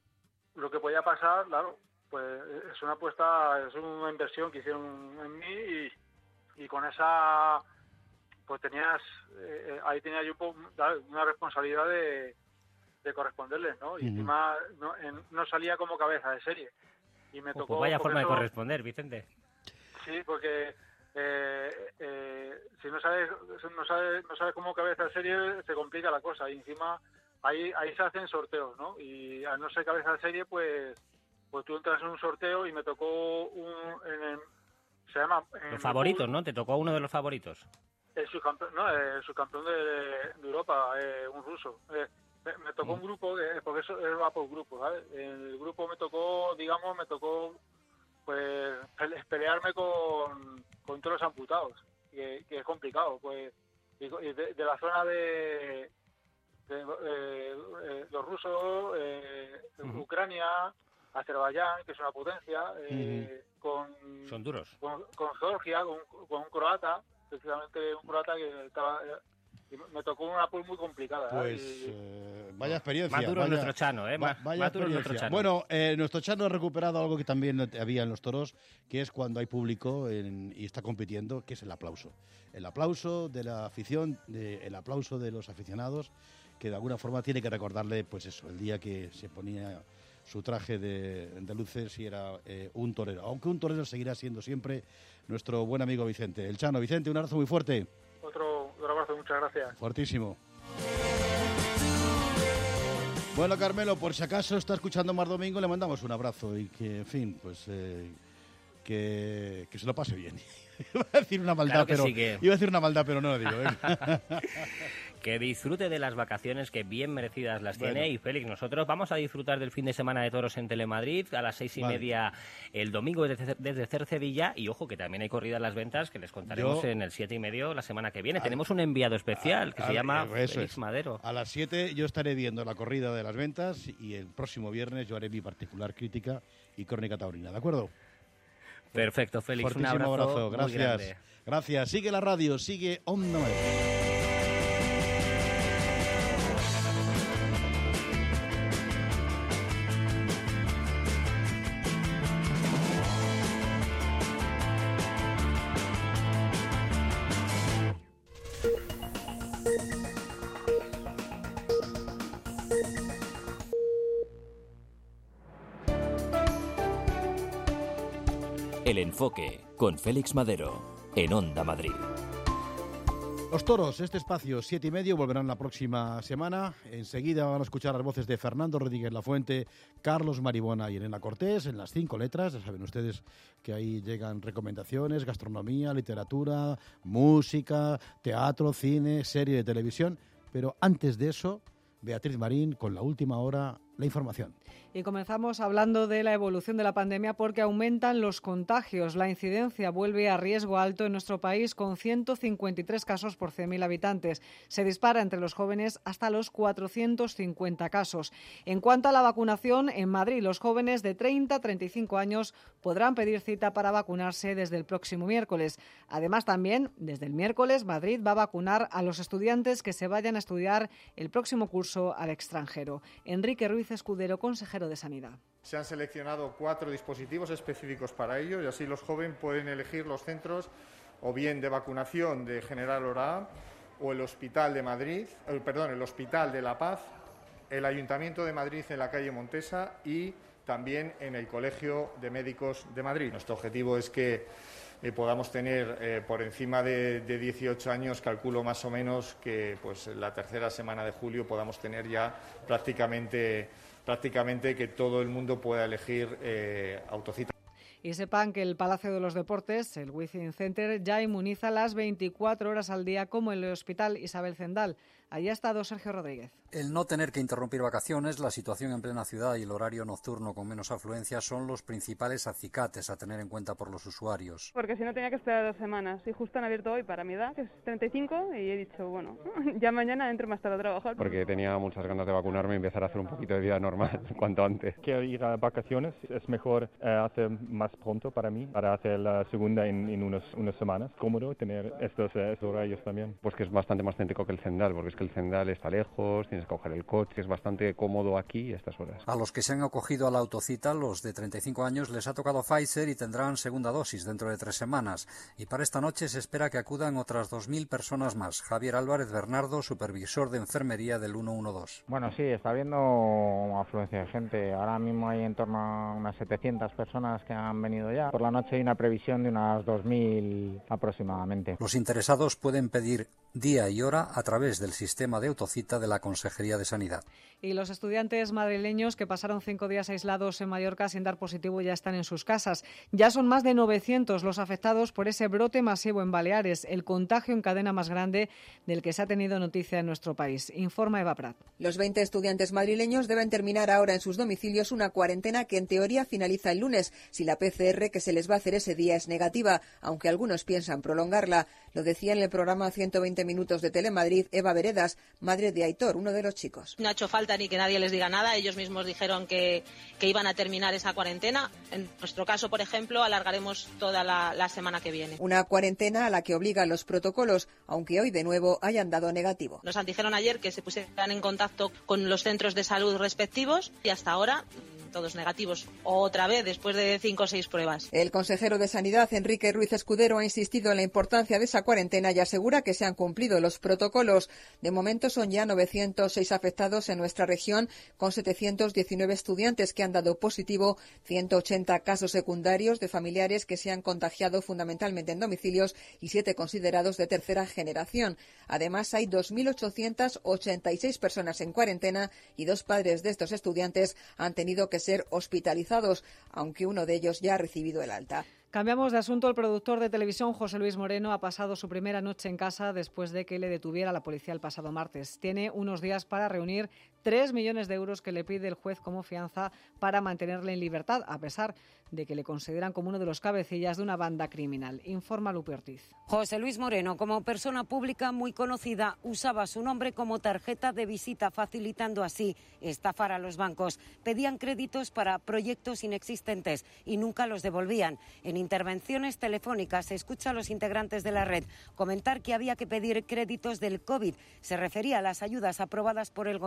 lo que podía pasar, claro, pues es una apuesta, es una inversión que hicieron en mí y, y con esa, pues tenías, eh, ahí tenía yo una responsabilidad de, de corresponderles, ¿no? Y uh-huh. encima no, en, no salía como cabeza de serie. Y me oh, tocó... Pues vaya forma eso, de corresponder, Vicente. Sí, porque eh, eh, si no sabes, no sabes, no sabes cómo cabeza de serie, se complica la cosa. Y encima ahí, ahí se hacen sorteos, ¿no? Y al no ser cabeza de serie, pues... pues tú entras en un sorteo y me tocó un... En el, se llama... Los favoritos, pool, ¿no? ¿Te tocó uno de los favoritos? El subcampeón, no, el subcampeón de, de Europa, eh, un ruso. Eh, me, me tocó mm. un grupo, eh, porque eso va por grupo, ¿sabes? El grupo me tocó, digamos, me tocó pues pelearme con, con todos los amputados, que, que es complicado, pues, y de, de la zona de... de eh, eh, los rusos, eh, uh-huh. Ucrania... Azerbaiyán, que es una potencia, eh, uh-huh. con, son duros. Con, con Georgia, con, con un croata, precisamente un croata que estaba, y me tocó una pool muy complicada. Pues y, eh, vaya experiencia. Más duro vaya, nuestro Chano, ¿eh? Más, vaya más duro nuestro Chano. Bueno, eh, nuestro Chano ha recuperado algo que también había en los toros, que es cuando hay público en, y está compitiendo, que es el aplauso. El aplauso de la afición, de, el aplauso de los aficionados, que de alguna forma tiene que recordarle, pues eso, el día que se ponía su traje de, de luces y era eh, un torero. Aunque un torero seguirá siendo siempre nuestro buen amigo Vicente. El Chano. Vicente, un abrazo muy fuerte. Otro, otro abrazo, muchas gracias. Fuertísimo. Bueno, Carmelo, por si acaso está escuchando Mar Domingo, le mandamos un abrazo y que, en fin, pues eh, que, que se lo pase bien. Iba a decir una maldad, claro que pero sí que... iba a decir una maldad, pero no lo digo. ¿eh? Que disfrute de las vacaciones, que bien merecidas las bueno. tiene. Y Félix, nosotros vamos a disfrutar del fin de semana de toros en Telemadrid a las seis y vale. media el domingo desde, desde Cercedilla. Y ojo, que también hay corrida en las ventas que les contaremos yo... en el siete y medio la semana que viene. A... Tenemos un enviado especial a... que a... se llama Félix es. Madero. A las siete yo estaré viendo la corrida de las ventas y el próximo viernes yo haré mi particular crítica y crónica taurina, ¿de acuerdo? Perfecto, Félix. Un abrazo, abrazo. Gracias. Muy grande. Gracias. Sigue la radio, sigue Onda Madrid. El Enfoque, con Félix Madero, en Onda Madrid. Los toros, este espacio, siete y medio, volverán la próxima semana. Enseguida van a escuchar las voces de Fernando Rodríguez Lafuente, Carlos Maribona y Elena Cortés en las cinco letras. Ya saben ustedes que ahí llegan recomendaciones, gastronomía, literatura, música, teatro, cine, serie de televisión. Pero antes de eso, Beatriz Marín con la última hora, la información. Y comenzamos hablando de la evolución de la pandemia porque aumentan los contagios. La incidencia vuelve a riesgo alto en nuestro país con ciento cincuenta y tres casos por cien mil habitantes. Se dispara entre los jóvenes hasta los cuatrocientos cincuenta casos. En cuanto a la vacunación, en Madrid los jóvenes de treinta a treinta y cinco años podrán pedir cita para vacunarse desde el próximo miércoles. Además, también desde el miércoles Madrid va a vacunar a los estudiantes que se vayan a estudiar el próximo curso al extranjero. Enrique Ruiz Escudero, consejero de Sanidad. Se han seleccionado cuatro dispositivos específicos para ello y así los jóvenes pueden elegir los centros o bien de vacunación de General Orá o el Hospital de Madrid, eh, perdón, el Hospital de La Paz, el Ayuntamiento de Madrid en la calle Montesa y también en el Colegio de Médicos de Madrid. Nuestro objetivo es que eh, podamos tener eh, por encima de, de dieciocho años, calculo más o menos que pues la tercera semana de julio podamos tener ya prácticamente, prácticamente que todo el mundo pueda elegir eh, autocita. Y sepan que el Palacio de los Deportes, el Within Center, ya inmuniza las veinticuatro horas al día como el Hospital Isabel Zendal. Allí ha estado Sergio Rodríguez. El no tener que interrumpir vacaciones, la situación en plena ciudad y el horario nocturno con menos afluencia son los principales acicates a tener en cuenta por los usuarios. Porque si no tenía que esperar dos semanas y justo han abierto hoy para mi edad, que es treinta y cinco, y he dicho, bueno, ya mañana entro más tarde a trabajar. Porque tenía muchas ganas de vacunarme y empezar a hacer un poquito de vida normal cuanto antes. Quiero ir a vacaciones, es mejor eh, hacer más pronto para mí, para hacer la segunda en, en unos, unas semanas. Cómodo tener estos, eh, estos horarios también. Pues que es bastante más céntrico que el Zendal, porque es que el Zendal está lejos, tienes que coger el coche, es bastante cómodo aquí a estas horas. A los que se han acogido a la autocita, los de treinta y cinco años, les ha tocado Pfizer y tendrán segunda dosis dentro de tres semanas. Y para esta noche se espera que acudan otras dos mil personas más. Javier Álvarez Bernardo, supervisor de enfermería del ciento doce. Bueno, sí, está habiendo afluencia de gente. Ahora mismo hay en torno a unas setecientas personas que han venido ya. Por la noche hay una previsión de unas dos mil aproximadamente. Los interesados pueden pedir día y hora a través del sistema de autocita de la Consejería de Sanidad. Y los estudiantes madrileños que pasaron cinco días aislados en Mallorca sin dar positivo ya están en sus casas. Ya son más de novecientos los afectados por ese brote masivo en Baleares, el contagio en cadena más grande del que se ha tenido noticia en nuestro país. Informa Eva Prat. Los veinte estudiantes madrileños deben terminar ahora en sus domicilios una cuarentena que en teoría finaliza el lunes, si la P C R que se les va a hacer ese día es negativa, aunque algunos piensan prolongarla. Lo decía en el programa ciento veinte minutos de Telemadrid Eva Veredas, madre de Aitor, uno de los chicos. No ha hecho falta ni que nadie les diga nada, ellos mismos dijeron que, que iban a terminar esa cuarentena. En nuestro caso, por ejemplo, alargaremos toda la, la semana que viene. Una cuarentena a la que obligan los protocolos, aunque hoy de nuevo hayan dado negativo. Nos dijeron ayer que se pusieran en contacto con los centros de salud respectivos y hasta ahora todos negativos, otra vez después de cinco o seis pruebas. El consejero de Sanidad, Enrique Ruiz Escudero, ha insistido en la importancia de esa cuarentena y asegura que se han cumplido los protocolos. De momento son ya novecientos seis afectados en nuestra región, con setecientos diecinueve estudiantes que han dado positivo, ciento ochenta casos secundarios de familiares que se han contagiado fundamentalmente en domicilios y siete considerados de tercera generación. Además, hay dos mil ochocientas ochenta y seis personas en cuarentena y dos padres de estos estudiantes han tenido que ser hospitalizados, aunque uno de ellos ya ha recibido el alta. Cambiamos de asunto. El productor de televisión José Luis Moreno ha pasado su primera noche en casa después de que le detuviera la policía el pasado martes. Tiene unos días para reunir tres millones de euros que le pide el juez como fianza para mantenerle en libertad, a pesar de que le consideran como uno de los cabecillas de una banda criminal. Informa Lupe Ortiz. José Luis Moreno, como persona pública muy conocida, usaba su nombre como tarjeta de visita, facilitando así estafar a los bancos. Pedían créditos para proyectos inexistentes y nunca los devolvían. En intervenciones telefónicas se escucha a los integrantes de la red comentar que había que pedir créditos del COVID. Se refería a las ayudas aprobadas por el Gobierno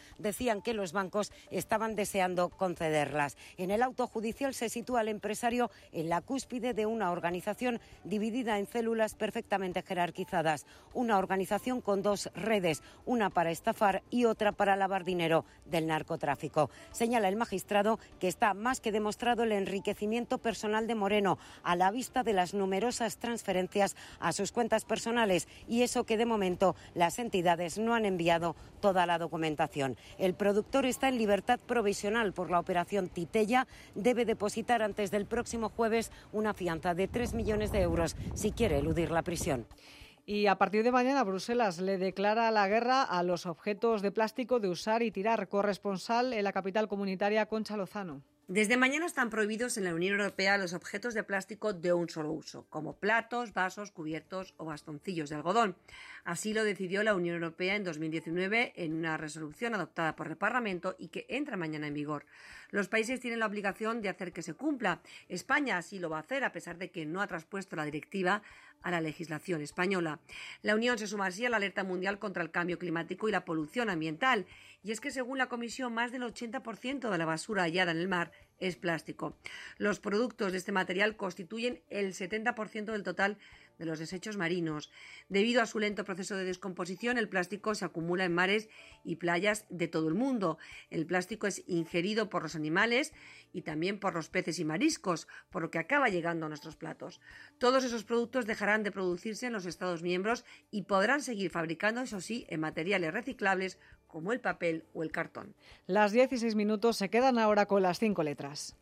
decían que los bancos estaban deseando concederlas. En el auto judicial se sitúa al empresario en la cúspide de una organización dividida en células perfectamente jerarquizadas. Una organización con dos redes, una para estafar y otra para lavar dinero del narcotráfico. Señala el magistrado que está más que demostrado el enriquecimiento personal de Moreno a la vista de las numerosas transferencias a sus cuentas personales, y eso que de momento las entidades no han enviado toda la documentación. El productor está en libertad provisional por la operación Titella. Debe depositar antes del próximo jueves una fianza de tres millones de euros si quiere eludir la prisión. Y a partir de mañana Bruselas le declara la guerra a los objetos de plástico de usar y tirar. Corresponsal en la capital comunitaria, Concha Lozano. Desde mañana están prohibidos en la Unión Europea los objetos de plástico de un solo uso, como platos, vasos, cubiertos o bastoncillos de algodón. Así lo decidió la Unión Europea en dos mil diecinueve en una resolución adoptada por el Parlamento y que entra mañana en vigor. Los países tienen la obligación de hacer que se cumpla. España así lo va a hacer, a pesar de que no ha traspuesto la directiva a la legislación española. La Unión se suma así a la alerta mundial contra el cambio climático y la polución ambiental. Y es que, según la Comisión, más del ochenta por ciento de la basura hallada en el mar es plástico. Los productos de este material constituyen el setenta por ciento del total de los desechos marinos. Debido a su lento proceso de descomposición, el plástico se acumula en mares y playas de todo el mundo. El plástico es ingerido por los animales y también por los peces y mariscos, por lo que acaba llegando a nuestros platos. Todos esos productos dejarán de producirse en los Estados miembros y podrán seguir fabricando, eso sí, en materiales reciclables como el papel o el cartón. Las dieciséis minutos se quedan ahora con las cinco letras.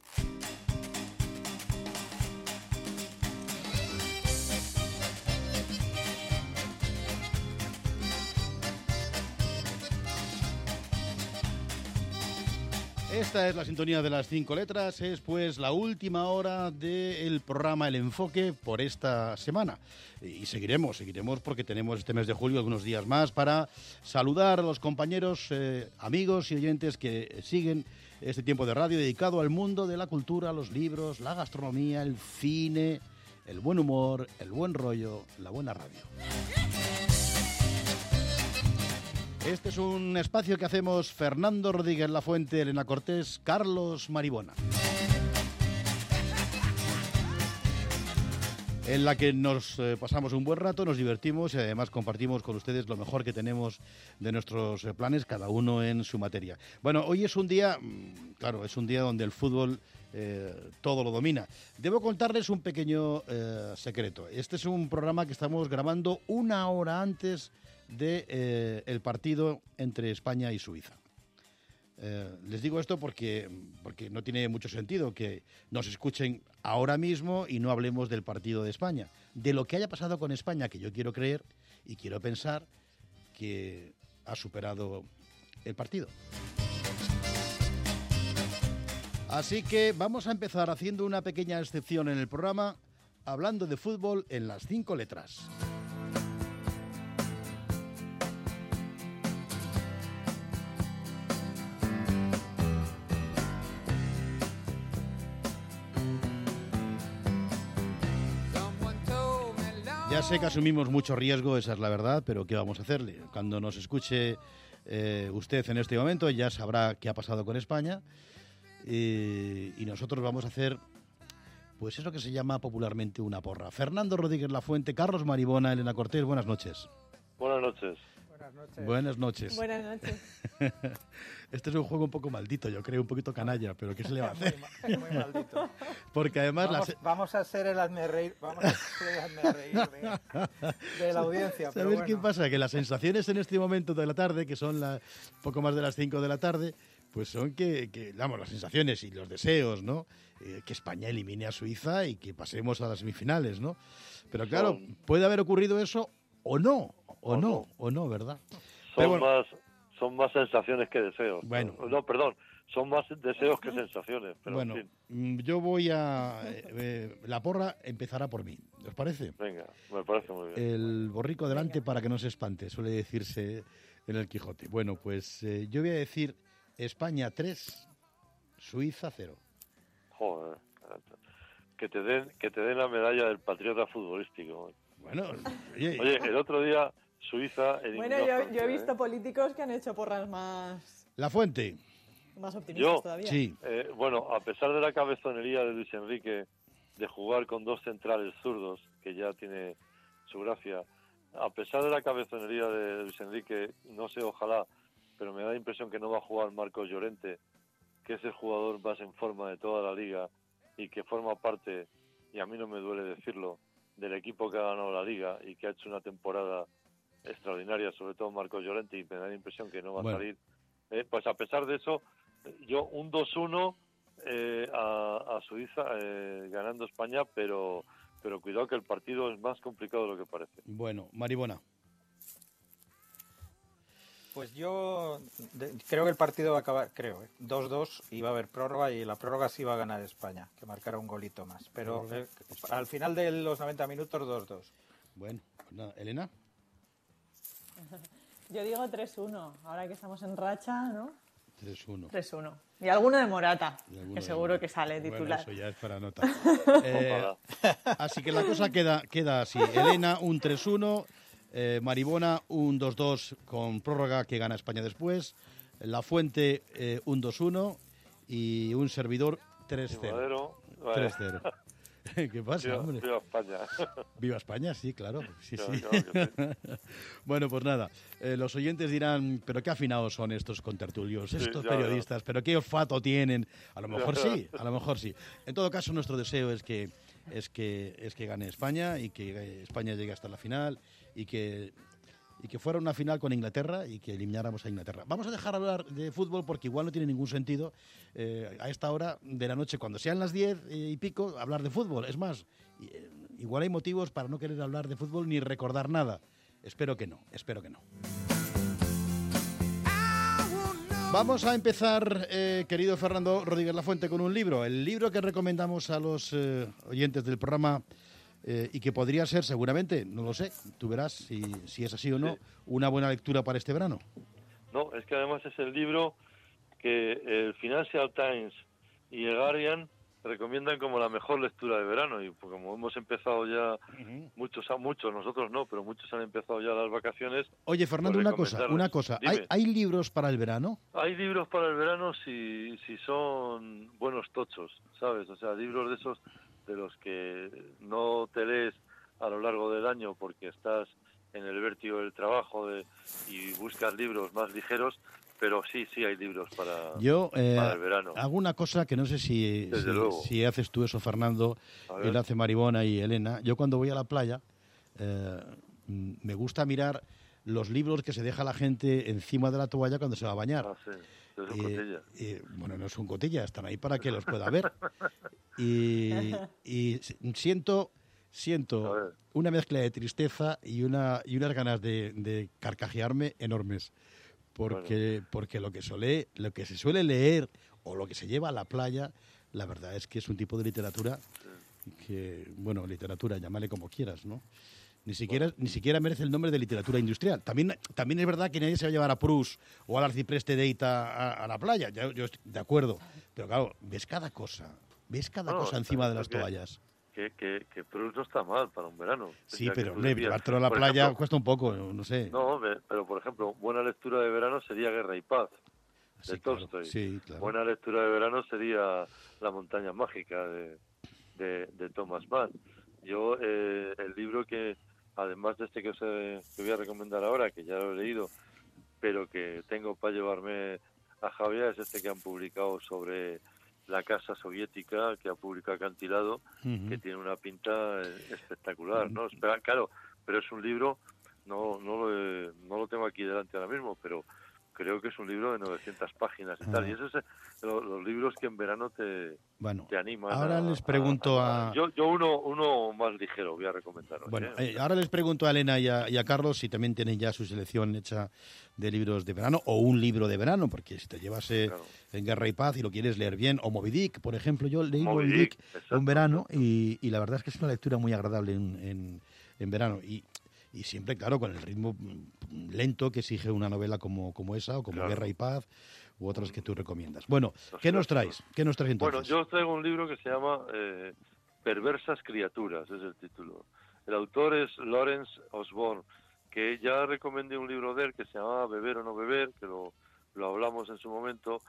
Esta es la sintonía de las cinco letras, es pues la última hora del programa El Enfoque por esta semana. Y seguiremos, seguiremos porque tenemos este mes de julio algunos días más para saludar a los compañeros, eh, amigos y oyentes que siguen este tiempo de radio dedicado al mundo de la cultura, los libros, la gastronomía, el cine, el buen humor, el buen rollo, la buena radio. Este es un espacio que hacemos Fernando Rodríguez Lafuente, Elena Cortés, Carlos Maribona, en la que nos eh, pasamos un buen rato, nos divertimos y además compartimos con ustedes lo mejor que tenemos de nuestros eh, planes, cada uno en su materia. Bueno, hoy es un día, claro, es un día donde el fútbol eh, todo lo domina. Debo contarles un pequeño eh, secreto. Este es un programa que estamos grabando una hora antes de eh, el partido entre España y Suiza. Eh, les digo esto porque, porque no tiene mucho sentido que nos escuchen ahora mismo y no hablemos del partido de España. De lo que haya pasado con España, que yo quiero creer y quiero pensar que ha superado el partido. Así que vamos a empezar haciendo una pequeña excepción en el programa, hablando de fútbol en las cinco letras. Ya sé que asumimos mucho riesgo, esa es la verdad, pero ¿qué vamos a hacerle? Cuando nos escuche eh, usted en este momento ya sabrá qué ha pasado con España eh, y nosotros vamos a hacer pues eso que se llama popularmente una porra. Fernando Rodríguez Lafuente, Carlos Maribona, Elena Cortés, buenas noches. Buenas noches. Buenas noches. Buenas noches. Buenas noches. Este es un juego un poco maldito, yo creo, un poquito canalla, pero ¿qué se le va a hacer? Muy, muy maldito. Porque además... Vamos, las... vamos a ser el hazme-reír, vamos a ser el hazme-reír de, de la audiencia. ¿Sabes bueno. qué pasa? Que las sensaciones en este momento de la tarde, que son la, poco más de las cinco de la tarde, pues son que, que vamos, las sensaciones y los deseos, ¿no? Eh, que España elimine a Suiza y que pasemos a las semifinales, ¿no? Pero claro, son... puede haber ocurrido eso o no, o, o no, no, o no, ¿verdad? Son bueno, más... Son más sensaciones que deseos. Bueno. No, perdón, son más deseos que sensaciones. Pero bueno, en fin. yo voy a... Eh, eh, la porra empezará por mí, ¿os parece? Venga, me parece muy bien. El borrico delante para que no se espante, suele decirse en el Quijote. Bueno, pues eh, yo voy a decir España tres, Suiza cero. Joder, que te den, que te den la medalla del patriota futbolístico. Bueno, oye, oye el otro día... Suiza bueno, yo, yo he visto ¿eh? políticos que han hecho porras más La Fuente. Más optimistas Yo, todavía. Sí. Eh, bueno, a pesar de la cabezonería de Luis Enrique de jugar con dos centrales zurdos, que ya tiene su gracia, a pesar de la cabezonería de Luis Enrique, no sé, ojalá, pero me da la impresión que no va a jugar Marcos Llorente, que es el jugador más en forma de toda la liga y que forma parte, y a mí no me duele decirlo, del equipo que ha ganado la liga y que ha hecho una temporada extraordinaria, sobre todo Marcos Llorente, y me da la impresión que no va Bueno. a salir. Eh, pues a pesar de eso, yo un dos uno eh, a, a Suiza eh, ganando España, pero pero cuidado que el partido es más complicado de lo que parece. Bueno, Maribona. Pues yo de- creo que el partido va a acabar, creo, ¿eh? dos dos y va a haber prórroga y la prórroga sí va a ganar España, que marcará un golito más. Pero eh, al final de los noventa minutos dos dos. Bueno, pues nada, Elena. Yo digo tres uno, ahora que estamos en racha, ¿no? tres uno. tres uno. Y alguno de Morata, alguno que de seguro Morata. que sale Bueno, titular. eso ya es para nota. Eh, así que la cosa queda, queda así. Elena, un tres uno. Eh, Maribona, un dos dos con prórroga que gana España después. La Fuente, eh, un dos uno. Y un servidor, tres cero. Madero, vaya. tres cero. ¿Qué pasa, Viva, hombre? viva España. Viva España, sí, claro. Sí, Claro, sí. claro que Bueno, pues nada, eh, los oyentes dirán, pero qué afinados son estos contertulios, Sí, estos ya, periodistas, pero qué olfato tienen. A lo mejor sí, a lo mejor sí. En todo caso, nuestro deseo es que es que es que gane España y que eh, España llegue hasta la final y que y que fuera una final con Inglaterra y que elimináramos a Inglaterra. Vamos a dejar hablar de fútbol porque igual no tiene ningún sentido eh, a esta hora de la noche, cuando sean las diez y pico, hablar de fútbol. Es más, y, eh, igual hay motivos para no querer hablar de fútbol ni recordar nada. Espero que no, espero que no. Vamos a empezar, eh, querido Fernando Rodríguez Lafuente, con un libro. El libro que recomendamos a los eh, oyentes del programa eh, y que podría ser, seguramente, no lo sé, tú verás si, si es así o no, una buena lectura para este verano. No, es que además es el libro que el Financial Times y el Guardian recomiendan como la mejor lectura de verano, y pues como hemos empezado ya, muchos a muchos, nosotros no, pero muchos han empezado ya las vacaciones. Oye, Fernando, pues una cosa, recomendarles. una cosa. ¿Hay, Dime. ¿Hay libros para el verano? Hay libros para el verano si, si son buenos tochos, ¿sabes? O sea, libros de esos de los que no te lees a lo largo del año porque estás en el vértigo del trabajo de, y buscas libros más ligeros, pero sí, sí hay libros para, Yo eh, para el verano. hago una cosa que no sé si, Desde si, luego. si haces tú eso, Fernando, A ver. él hace Maribona y Elena. Yo cuando voy a la playa eh, mm, me gusta mirar los libros que se deja la gente encima de la toalla cuando se va a bañar. Ah, sí, es un Eh, cotilla. eh, bueno, no es un cotilla, están ahí para que los pueda ver. Y, y s- siento, siento una mezcla de tristeza y, una, y unas ganas de, de carcajearme enormes. Porque, porque lo que suele, lo que se suele leer o lo que se lleva a la playa, la verdad es que es un tipo de literatura que, bueno, literatura, llámale como quieras, ¿no? Ni siquiera, ni siquiera merece el nombre de literatura industrial. También, también es verdad que nadie se va a llevar a Proust o al arcipreste de Ita a, a la playa, yo, yo estoy de acuerdo. Pero claro, ves cada cosa, ves cada No, cosa encima de las que- toallas. Que, que, que Proust no está mal para un verano. Sí, Ya que pero tú hombre, decías, llevártelo a la por playa ejemplo, cuesta un poco, no sé. No, ve- pero por ejemplo, buena lectura de verano sería Guerra y Paz, de Tolstoy. Sí, claro. Buena lectura de verano sería La montaña mágica, de, de, de Thomas Mann. Yo, eh, el libro que, además de este que os he- que voy a recomendar ahora, que ya lo he leído, pero que tengo para llevarme a Javier, es este que han publicado sobre la casa soviética, que ha publicado Acantilado, Ujú. que tiene una pinta eh, espectacular, ¿no? Espera, claro, pero es un libro, no no lo, he- no lo tengo aquí delante ahora mismo, pero creo que es un libro de novecientas páginas y tal. Ah. Y esos son los, los libros que en verano te, Bueno, te animan. ahora a- les pregunto a- a... Yo, yo uno, uno más ligero voy a recomendaros. Bueno, ¿eh? eh, ahora les pregunto a Elena y a, y a Carlos si también tienen ya su selección hecha de libros de verano o un libro de verano, porque si te llevas eh, en Guerra y Paz y lo quieres leer bien, o Moby Dick, por ejemplo, yo leí Moby Moby Dick, Dick exacto, un verano y, y la verdad es que es una lectura muy agradable en, en, en verano y, y siempre, claro, con el ritmo mm, lento que exige una novela como, como esa o como Claro. Guerra y Paz u otras que tú recomiendas. Bueno, ¿qué nos traes? ¿Qué nos traes entonces? Bueno, yo os traigo un libro que se llama eh, Perversas criaturas, es el título. El autor es Lawrence Osborne, que ya recomendé un libro de él que se llamaba Beber o no beber, que lo lo hablamos en su momento,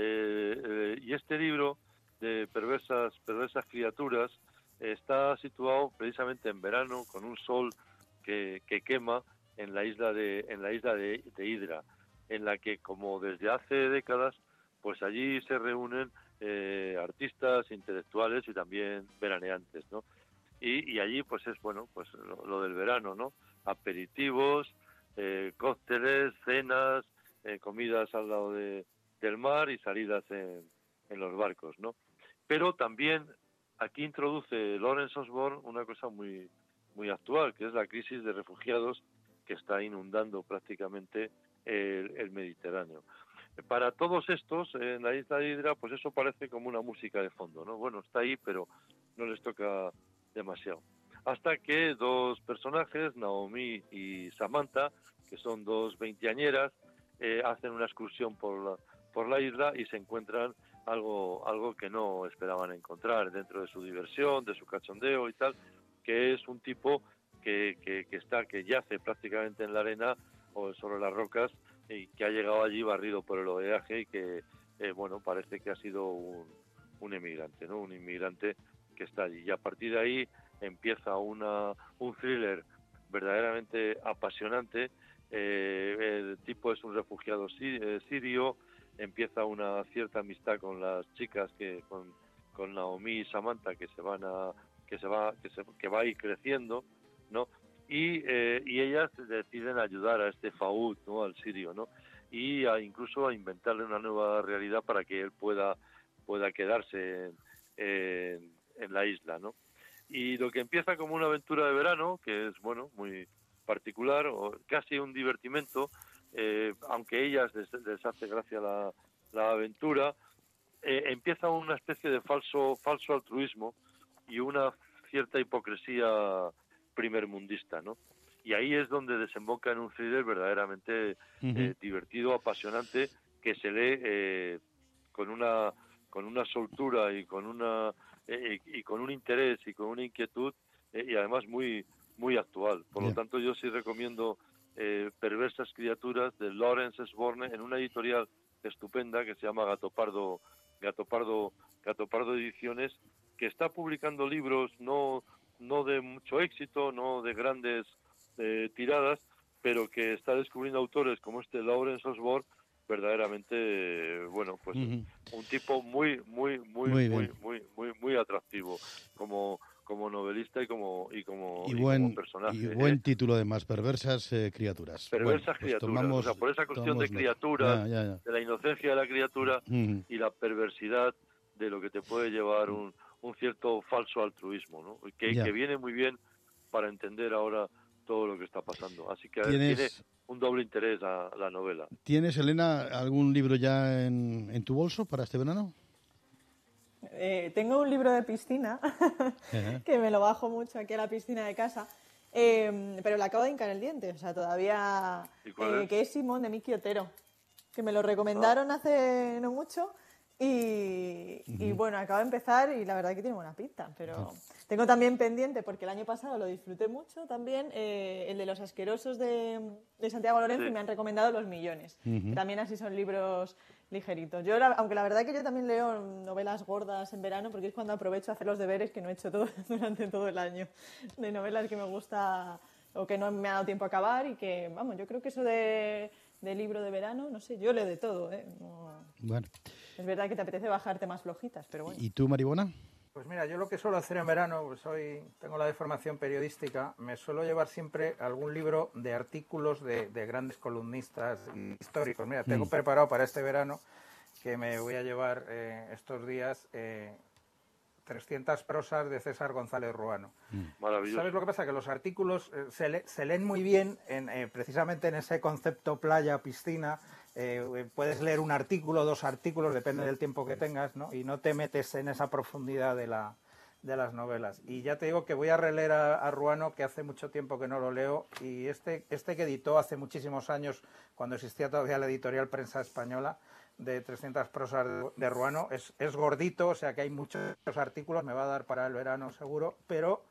eh, eh, y este libro de perversas, perversas criaturas eh, está situado precisamente en verano, con un sol que, que quema en la isla de en la isla de, de Hidra, en la que, como desde hace décadas, pues allí se reúnen eh, artistas, intelectuales y también veraneantes, ¿no? Y, y allí pues es, bueno, pues lo, lo del verano, ¿no? Aperitivos, eh, cócteles, cenas, eh, comidas al lado de, del mar y salidas en, en los barcos, ¿no? Pero también aquí introduce Lawrence Osborne una cosa muy, muy actual, que es la crisis de refugiados que está inundando prácticamente el, el Mediterráneo. Para todos estos, en la isla de Hidra, pues eso parece como una música de fondo, ¿no? Bueno, está ahí, pero no les toca demasiado. Hasta que dos personajes, Naomi y Samantha, que son dos veinteañeras, eh, hacen una excursión por la, por la isla y se encuentran algo, algo que no esperaban encontrar dentro de su diversión, de su cachondeo y tal, que es un tipo que, que, que está, que yace prácticamente en la arena o sobre las rocas, y que ha llegado allí barrido por el oleaje y que, eh, bueno, parece que ha sido un, un emigrante, ¿no? Un inmigrante que está allí. Y a partir de ahí empieza una un thriller verdaderamente apasionante. Eh, el tipo es un refugiado sirio, empieza una cierta amistad con las chicas, que con, con Naomi y Samantha, que se van a que se va que se que va a ir creciendo, ¿no? Y, eh, y ellas deciden ayudar a este Faud, ¿no? Al sirio, ¿no? Y a, incluso a inventarle una nueva realidad para que él pueda pueda quedarse en, en, en la isla, ¿no? Y lo que empieza como una aventura de verano, que es, bueno, muy particular, o casi un divertimento, eh, aunque ellas les, les hace gracia la, la aventura, eh, empieza una especie de falso falso altruismo y una cierta hipocresía primermundista, ¿no? Y ahí es donde desemboca en un thriller verdaderamente uh-huh. eh, divertido, apasionante, que se lee eh, con una con una soltura y con una eh, y con un interés y con una inquietud eh, y además muy muy actual. Por yeah. lo tanto, yo sí recomiendo eh, Perversas criaturas de Lawrence Osborne en una editorial estupenda que se llama Gato Pardo Gato Pardo Gato Pardo Ediciones, que está publicando libros no no de mucho éxito, no de grandes eh, tiradas, pero que está descubriendo autores como este Lawrence Osborne, verdaderamente, eh, bueno, pues uh-huh. un tipo muy, muy, muy, muy, muy, muy, muy, muy atractivo como como novelista y como y como, y y buen, como personaje. Y buen eh. título además, Perversas eh, criaturas. Perversas bueno, pues criaturas, tomamos, o sea, por esa cuestión de criaturas, ya, ya, ya. de la inocencia de la criatura uh-huh. y la perversidad de lo que te puede llevar un un cierto falso altruismo, ¿no? Que, que viene muy bien para entender ahora todo lo que está pasando. Así que tiene un doble interés a la novela. ¿Tienes, Elena, algún libro ya en, en tu bolso para este verano? Eh, tengo un libro de piscina, uh-huh. que me lo bajo mucho aquí a la piscina de casa, eh, pero le acabo de hincar el diente, o sea, todavía... Eh, es? Que es Simón, de Miki Otero, que me lo recomendaron ah. hace no mucho... Y, uh-huh. y bueno, acabo de empezar y la verdad que tiene buena pinta, pero tengo también pendiente, porque el año pasado lo disfruté mucho también, eh, el de los asquerosos de, de Santiago Lorenzo, sí. y me han recomendado Los millones, uh-huh. que también así son libros ligeritos. Yo, la, aunque la verdad que yo también leo novelas gordas en verano, porque es cuando aprovecho a hacer los deberes que no he hecho todo, durante todo el año, de novelas que me gusta o que no me ha dado tiempo a acabar, y que, vamos, yo creo que eso de... de libro de verano, no sé, yo leo de todo, ¿eh? No... Bueno. Es verdad que te apetece bajarte más flojitas, pero bueno. ¿Y tú, Maribona? Pues mira, yo lo que suelo hacer en verano, pues hoy tengo la de formación periodística, me suelo llevar siempre algún libro de artículos de, de grandes columnistas históricos. Mira, tengo mm. preparado para este verano que me voy a llevar eh, estos días eh, trescientas prosas de César González Ruano. Maravilloso. ¿Sabes lo que pasa? Que los artículos eh, se, le, se leen muy bien en, eh, precisamente en ese concepto playa, piscina. Eh, puedes leer un artículo, dos artículos, depende del tiempo que tengas, ¿no? Y no te metes en esa profundidad de, la, de las novelas. Y ya te digo que voy a releer a, a Ruano, que hace mucho tiempo que no lo leo, y este, este que editó hace muchísimos años, cuando existía todavía la editorial Prensa Española, de trescientas prosas de, de Ruano, es, es gordito, o sea que hay muchos artículos, me va a dar para el verano seguro, pero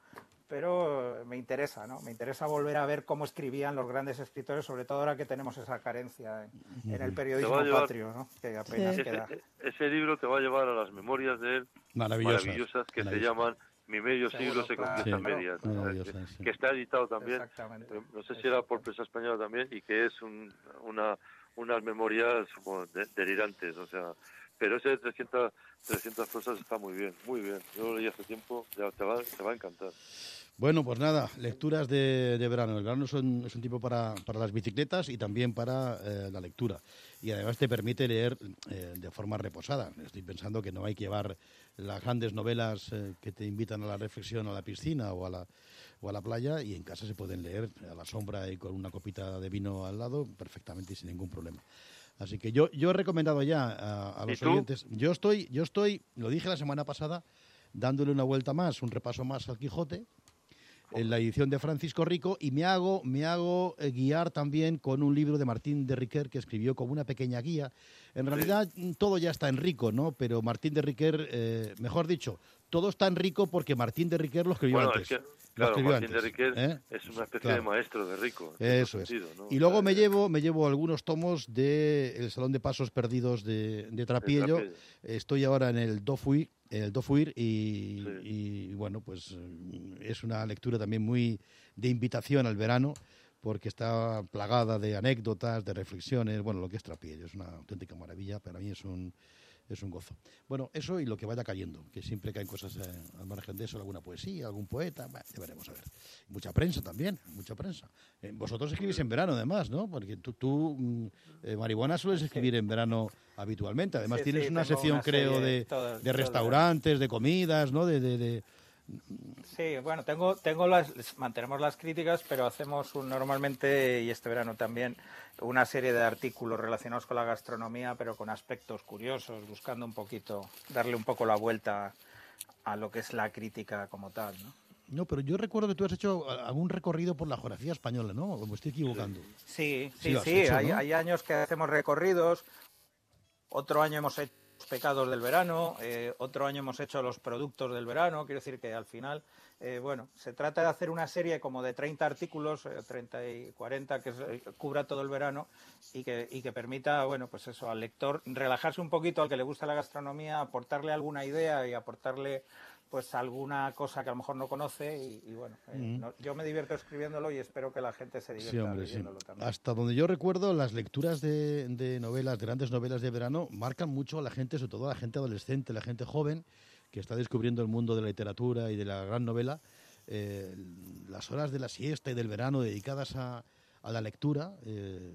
pero me interesa, ¿no? Me interesa volver a ver cómo escribían los grandes escritores, sobre todo ahora que tenemos esa carencia en, en el periodismo llevar, patrio, ¿no? Que apenas ese, queda. Ese libro te va a llevar a las memorias de él maravillosas, maravillosas que maravillosas. se llaman Mi medio Seguro, siglo se claro. convierte en Sí, medias, maravillosa, que, sí. que está editado también, Exactamente. no sé si era por Prensa Española también, y que es un, una unas memorias como de, delirantes, o sea, pero ese de trescientas, trescientas cosas está muy bien, muy bien. Yo lo leí hace tiempo, ya te va, te va a encantar. Bueno, pues nada, lecturas de, de verano. El verano son, es un tiempo para, para las bicicletas y también para eh, la lectura. Y además te permite leer eh, de forma reposada. Estoy pensando que no hay que llevar las grandes novelas eh, que te invitan a la reflexión a la piscina o a la, o a la playa, y en casa se pueden leer a la sombra y con una copita de vino al lado perfectamente y sin ningún problema. Así que yo, yo he recomendado ya a, a los oyentes. Yo estoy, yo estoy, lo dije la semana pasada, dándole una vuelta más, un repaso más al Quijote, en la edición de Francisco Rico, y me hago, me hago eh, guiar también con un libro de Martín de Riquer que escribió como una pequeña guía. En realidad sí, todo ya está en Rico, ¿no? Pero Martín de Riquer, eh, mejor dicho, todo está en Rico porque Martín de Riquer lo escribió bueno, antes. Es que, claro, escribió Martín antes, de Riquer ¿eh? es una especie Claro. de maestro de Rico. Eso sentido, es. ¿no? Y luego me llevo, me llevo algunos tomos de El Salón de Pasos Perdidos de, de Trapiello. De Trapiello. Estoy ahora en el Dofuir, el Dofuir y, Sí. y, bueno, pues eh, es una lectura también muy de invitación al verano, porque está plagada de anécdotas, de reflexiones. Bueno, lo que es Trapiello es una auténtica maravilla, para mí es un, es un gozo. Bueno, eso y lo que vaya cayendo, que siempre caen cosas eh, al margen de eso, alguna poesía, algún poeta, bueno, ya veremos a ver. Mucha prensa también, mucha prensa. Eh, vosotros escribís en verano además, ¿no? Porque tú, tú mm, eh, Marihuana, sueles escribir en verano habitualmente. Además Sí, tienes sí, una tengo sección, una creo, serie de, todo- de todo- restaurantes, de comidas, ¿no? De, de, de- Sí, bueno, tengo, tengo las, mantenemos las críticas, pero hacemos un, normalmente, y este verano también, una serie de artículos relacionados con la gastronomía, pero con aspectos curiosos, buscando un poquito, darle un poco la vuelta a lo que es la crítica como tal, ¿no? No, pero yo recuerdo que tú has hecho algún recorrido por la geografía española, ¿no? ¿O me estoy equivocando? Sí, Sí, sí, lo has sí, hecho, hay, ¿no? hay años que hacemos recorridos, otro año hemos hecho los pecados del verano, eh, otro año hemos hecho los productos del verano, quiero decir que al final, eh, bueno, se trata de hacer una serie como de treinta artículos, eh, treinta y cuarenta, que eh, cubra todo el verano y que, y que permita, bueno, pues eso, al lector relajarse un poquito, al que le gusta la gastronomía, aportarle alguna idea y aportarle pues alguna cosa que a lo mejor no conoce y, y bueno, eh, Mm. no- yo me divierto escribiéndolo y espero que la gente se divierta Sí, hombre, sí. leyéndolo también. Hasta donde yo recuerdo, las lecturas de, de novelas, de grandes novelas de verano, marcan mucho a la gente, sobre todo a la gente adolescente, la gente joven, que está descubriendo el mundo de la literatura y de la gran novela. Eh, las horas de la siesta y del verano dedicadas a, a la lectura eh,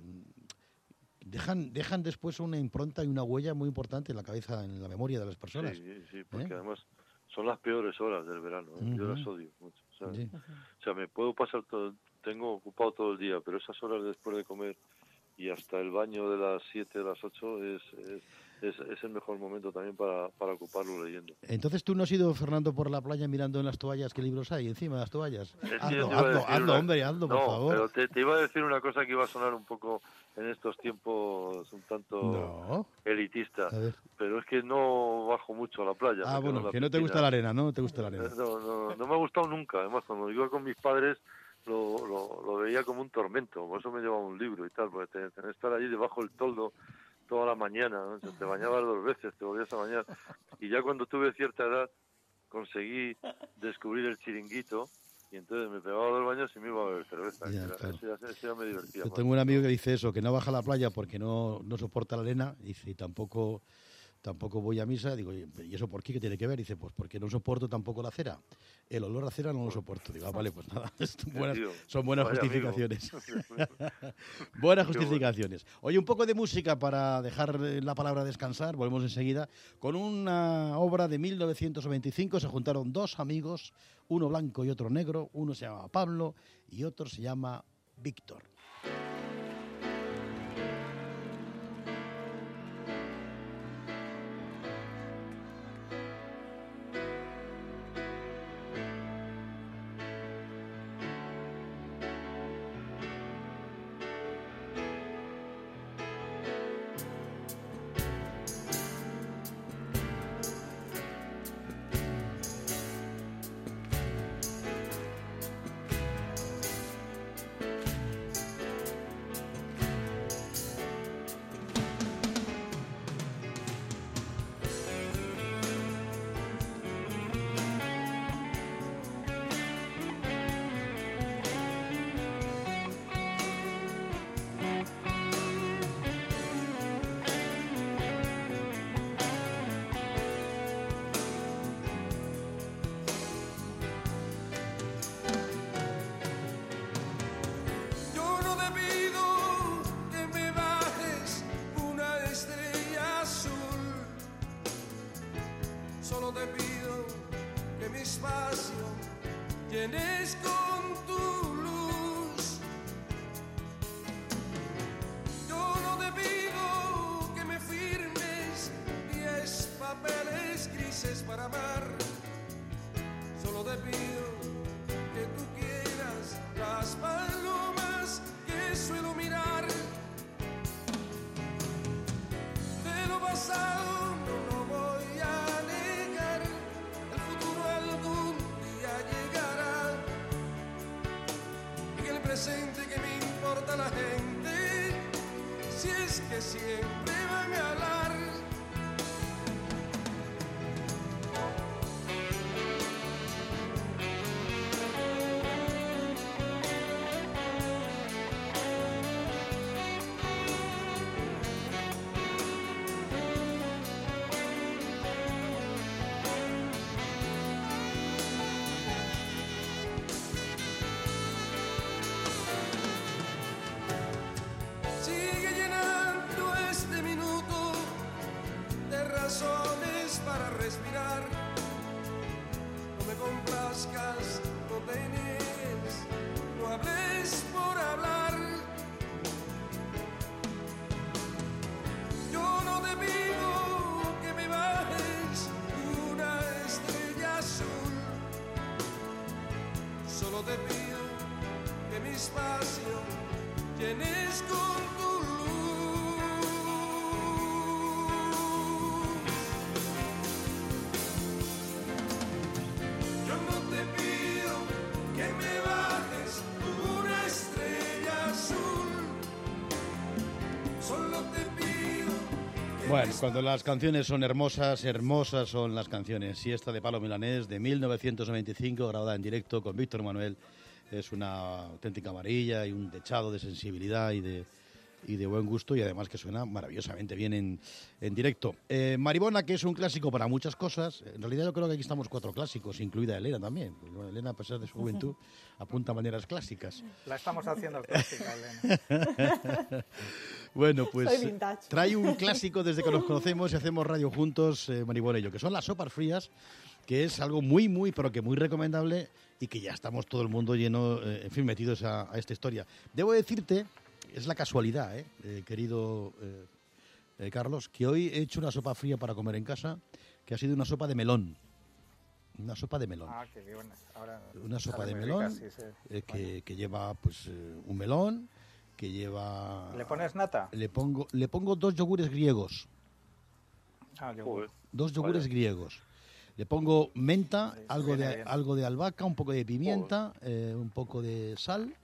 dejan, dejan después una impronta y una huella muy importante en la cabeza, en la memoria de las personas. Sí, sí, porque ¿Eh? además son las peores horas del verano, ¿eh? Yo Ujú. las odio mucho. O sea, Sí. o sea, me puedo pasar todo, tengo ocupado todo el día, pero esas horas después de comer y hasta el baño de las siete, de las ocho, es, es, es, es el mejor momento también para, para ocuparlo leyendo. Entonces, ¿tú no has ido, Fernando, por la playa mirando en las toallas qué libros hay encima de las toallas? Es que Hazlo, yo te iba a hazlo, decir hazlo, una- hombre, hazlo, por no, favor. pero te, te iba a decir una cosa que iba a sonar un poco en estos tiempos un tanto No. elitista, A ver. pero es que no bajo mucho a la playa. Ah, me quedo en bueno, la que no te piscina. gusta la arena, ¿no? No te gusta la arena. Eh, No, no, no me ha gustado nunca. Además, cuando iba con mis padres, lo, lo, lo veía como un tormento. Por eso me llevaba un libro y tal, porque te- tenés que estar allí debajo del toldo toda la mañana, ¿no? O sea, te bañabas dos veces, te volvías a bañar. Y ya cuando tuve cierta edad, conseguí descubrir el chiringuito, y entonces me pegaba dos baños y me iba a beber cerveza. Ya, Era- claro. ese ya- ese ya me divertía Yo más. tengo un amigo que dice eso, que no baja a la playa porque no, no soporta la arena, dice, y tampoco, tampoco voy a misa. Digo, ¿y eso por qué? ¿Qué tiene que ver? Dice, pues porque no soporto tampoco la cera. El olor a cera no lo soporto. Digo, ah, vale, pues nada, son buenas, tío, son buenas vaya amigo. justificaciones. Buenas Qué bueno. justificaciones. Oye, un poco de música para dejar eh, la palabra descansar. Volvemos enseguida con una obra de mil novecientos veinticinco. Se juntaron dos amigos, uno blanco y otro negro. Uno se llama Pablo y otro se llama Víctor. Solo te pido que mi espacio llenes con tu luz. Yo no te pido que me firmes diez papeles grises para amar. Solo te pido que tú quieras las palomas que suelo mirar. De lo pasado no lo voy a negar, el futuro algún día llegará. En el presente que me importa la gente, si es que siempre van a hablar. Para respirar, no me complazcas, no te niegues, no hables por hablar. Yo no te pido que me bajes una estrella azul, solo te pido que mi espacio llenes con tu Bueno, cuando las canciones son hermosas, hermosas son las canciones. Y esta de Palo Milanés, de mil novecientos noventa y cinco, grabada en directo con Víctor Manuel, es una auténtica maravilla y un dechado de sensibilidad y de, y de buen gusto, y además que suena maravillosamente bien en, en directo. Eh, Maribona, que es un clásico para muchas cosas. En realidad yo creo que aquí estamos cuatro clásicos, incluida Elena también. Bueno, Elena, a pesar de su juventud, apunta maneras clásicas. La estamos haciendo clásica, Elena. Bueno, pues trae un clásico desde que nos conocemos y hacemos radio juntos, eh, Maribona y yo, que son las sopas frías, que es algo muy, muy, pero que muy recomendable y que ya estamos todo el mundo lleno, eh, en fin, metidos a, a esta historia. Debo decirte, es la casualidad, eh, eh, querido eh, eh, Carlos, que hoy he hecho una sopa fría para comer en casa, que ha sido una sopa de melón. Una sopa de melón. Ah, qué bien. Ahora una sopa de melón rica, sí, sí. Eh, que, bueno. que lleva pues eh, un melón, que lleva... ¿Le pones nata? Le pongo, le pongo dos yogures griegos. Ah, yogur. Dos yogures vale. griegos. Le pongo menta, sí, algo, de, algo de albahaca, un poco de pimienta, eh, un poco de sal,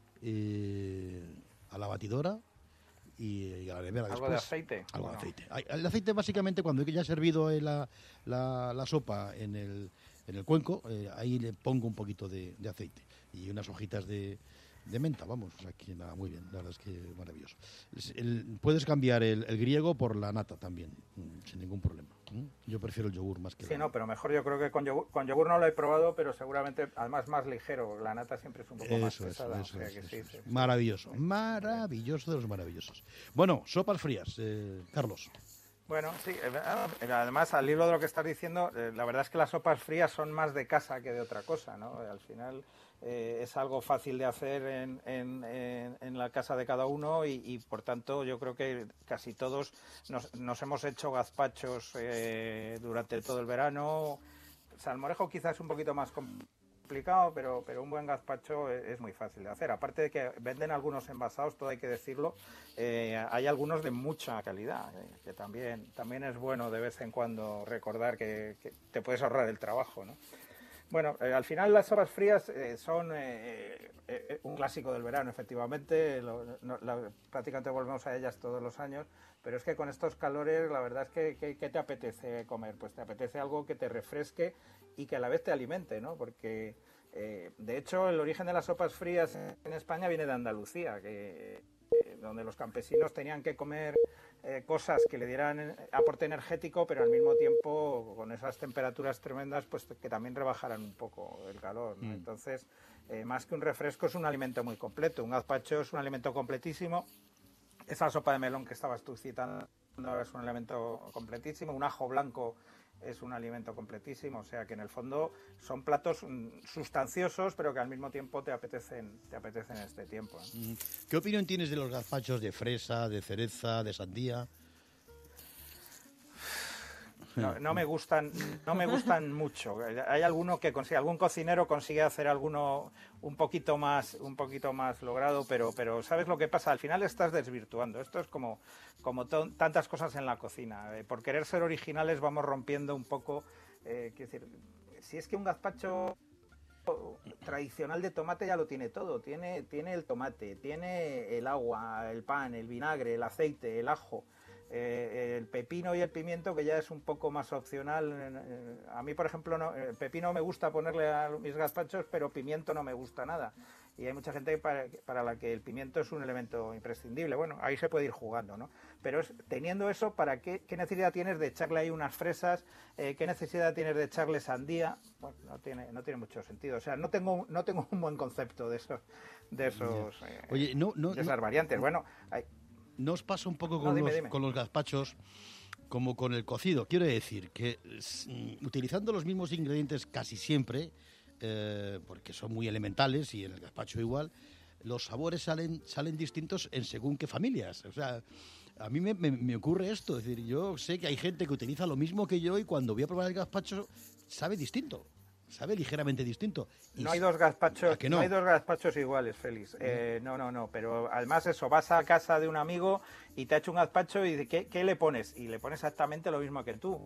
eh, a la batidora y, y a la nevera. ¿Algo después, de aceite? Algo bueno. de aceite. El aceite básicamente cuando ya he servido la, la, la sopa en el, en el cuenco, eh, ahí le pongo un poquito de, de aceite y unas hojitas de... de menta, vamos, o sea, que nada, muy bien, la verdad es que maravilloso. El, puedes cambiar el, el griego por la nata también, sin ningún problema. Yo prefiero el yogur más que sí, la no, nata. Pero mejor yo creo que con yogur, con yogur no lo he probado, pero seguramente, además, más ligero. La nata siempre es un poco eso más es, pesada. Eso o sea es, que eso sí, es. Sí, maravilloso, sí. maravilloso de los maravillosos. Bueno, sopas frías, eh, Carlos. Bueno, sí, además, al hilo de lo que estás diciendo, la verdad es que las sopas frías son más de casa que de otra cosa, ¿no? Al final... Eh, es algo fácil de hacer en, en, en, en la casa de cada uno y, y por tanto yo creo que casi todos nos, nos hemos hecho gazpachos eh, durante todo el verano. Salmorejo quizás es un poquito más complicado, pero, pero un buen gazpacho es, es muy fácil de hacer. Aparte de que venden algunos envasados, todo hay que decirlo, eh, hay algunos de mucha calidad, eh, que también, también es bueno de vez en cuando recordar que, que te puedes ahorrar el trabajo, ¿no? Bueno, eh, al final las sopas frías eh, son eh, eh, un clásico del verano, efectivamente, lo, no, la, prácticamente volvemos a ellas todos los años, pero es que con estos calores la verdad es que, que, que te apetece comer, pues te apetece algo que te refresque y que a la vez te alimente, ¿no? Porque eh, de hecho el origen de las sopas frías en España viene de Andalucía, que, eh, donde los campesinos tenían que comer Eh, cosas que le dieran aporte energético, pero al mismo tiempo con esas temperaturas tremendas pues que también rebajaran un poco el calor, ¿no? Mm. Entonces, eh, más que un refresco es un alimento muy completo. Un gazpacho es un alimento completísimo. Esa sopa de melón que estabas tú citando ahora es un alimento completísimo. Un ajo blanco es un alimento completísimo, o sea que en el fondo son platos sustanciosos, pero que al mismo tiempo te apetecen, te apetecen en este tiempo. ¿Qué opinión tienes de los gazpachos de fresa, de cereza, de sandía? No, no me gustan, no me gustan mucho. Hay alguno que consigue, algún cocinero consigue hacer alguno un poquito más, un poquito más logrado, pero, pero ¿sabes lo que pasa? Al final estás desvirtuando. Esto es como, como to, tantas cosas en la cocina. Eh, por querer ser originales vamos rompiendo un poco. Eh, quiero decir, si es que un gazpacho tradicional de tomate ya lo tiene todo. Tiene, tiene el tomate, tiene el agua, el pan, el vinagre, el aceite, el ajo. Eh, el pepino y el pimiento, que ya es un poco más opcional. Eh, a mí, por ejemplo, no, el pepino me gusta ponerle a mis gazpachos, pero pimiento no me gusta nada. Y hay mucha gente para, para la que el pimiento es un elemento imprescindible. Bueno, ahí se puede ir jugando, ¿no? Pero es, teniendo eso, ¿para qué, qué necesidad tienes de echarle ahí unas fresas? Eh, ¿Qué necesidad tienes de echarle sandía? Bueno, no tiene, no tiene mucho sentido. O sea, no tengo, no tengo un buen concepto de esos, de esos, eh, Oye, no, no, de esas no, variantes. Bueno, hay, ¿no os pasa un poco con, No, dime, los, dime. con los gazpachos como con el cocido? Quiero decir que mm, utilizando los mismos ingredientes casi siempre, eh, porque son muy elementales y en el gazpacho igual, los sabores salen, salen distintos en según qué familias. O sea, a mí me, me, me ocurre esto. Es decir, yo sé que hay gente que utiliza lo mismo que yo y cuando voy a probar el gazpacho sabe distinto. Sabe ligeramente distinto. Y No hay dos gazpachos, que no? no? hay dos gazpachos iguales, Félix. Eh, no, no, no. Pero además eso, vas a casa de un amigo y te ha hecho un gazpacho y dice, ¿qué, qué le pones? Y le pones exactamente lo mismo que tú.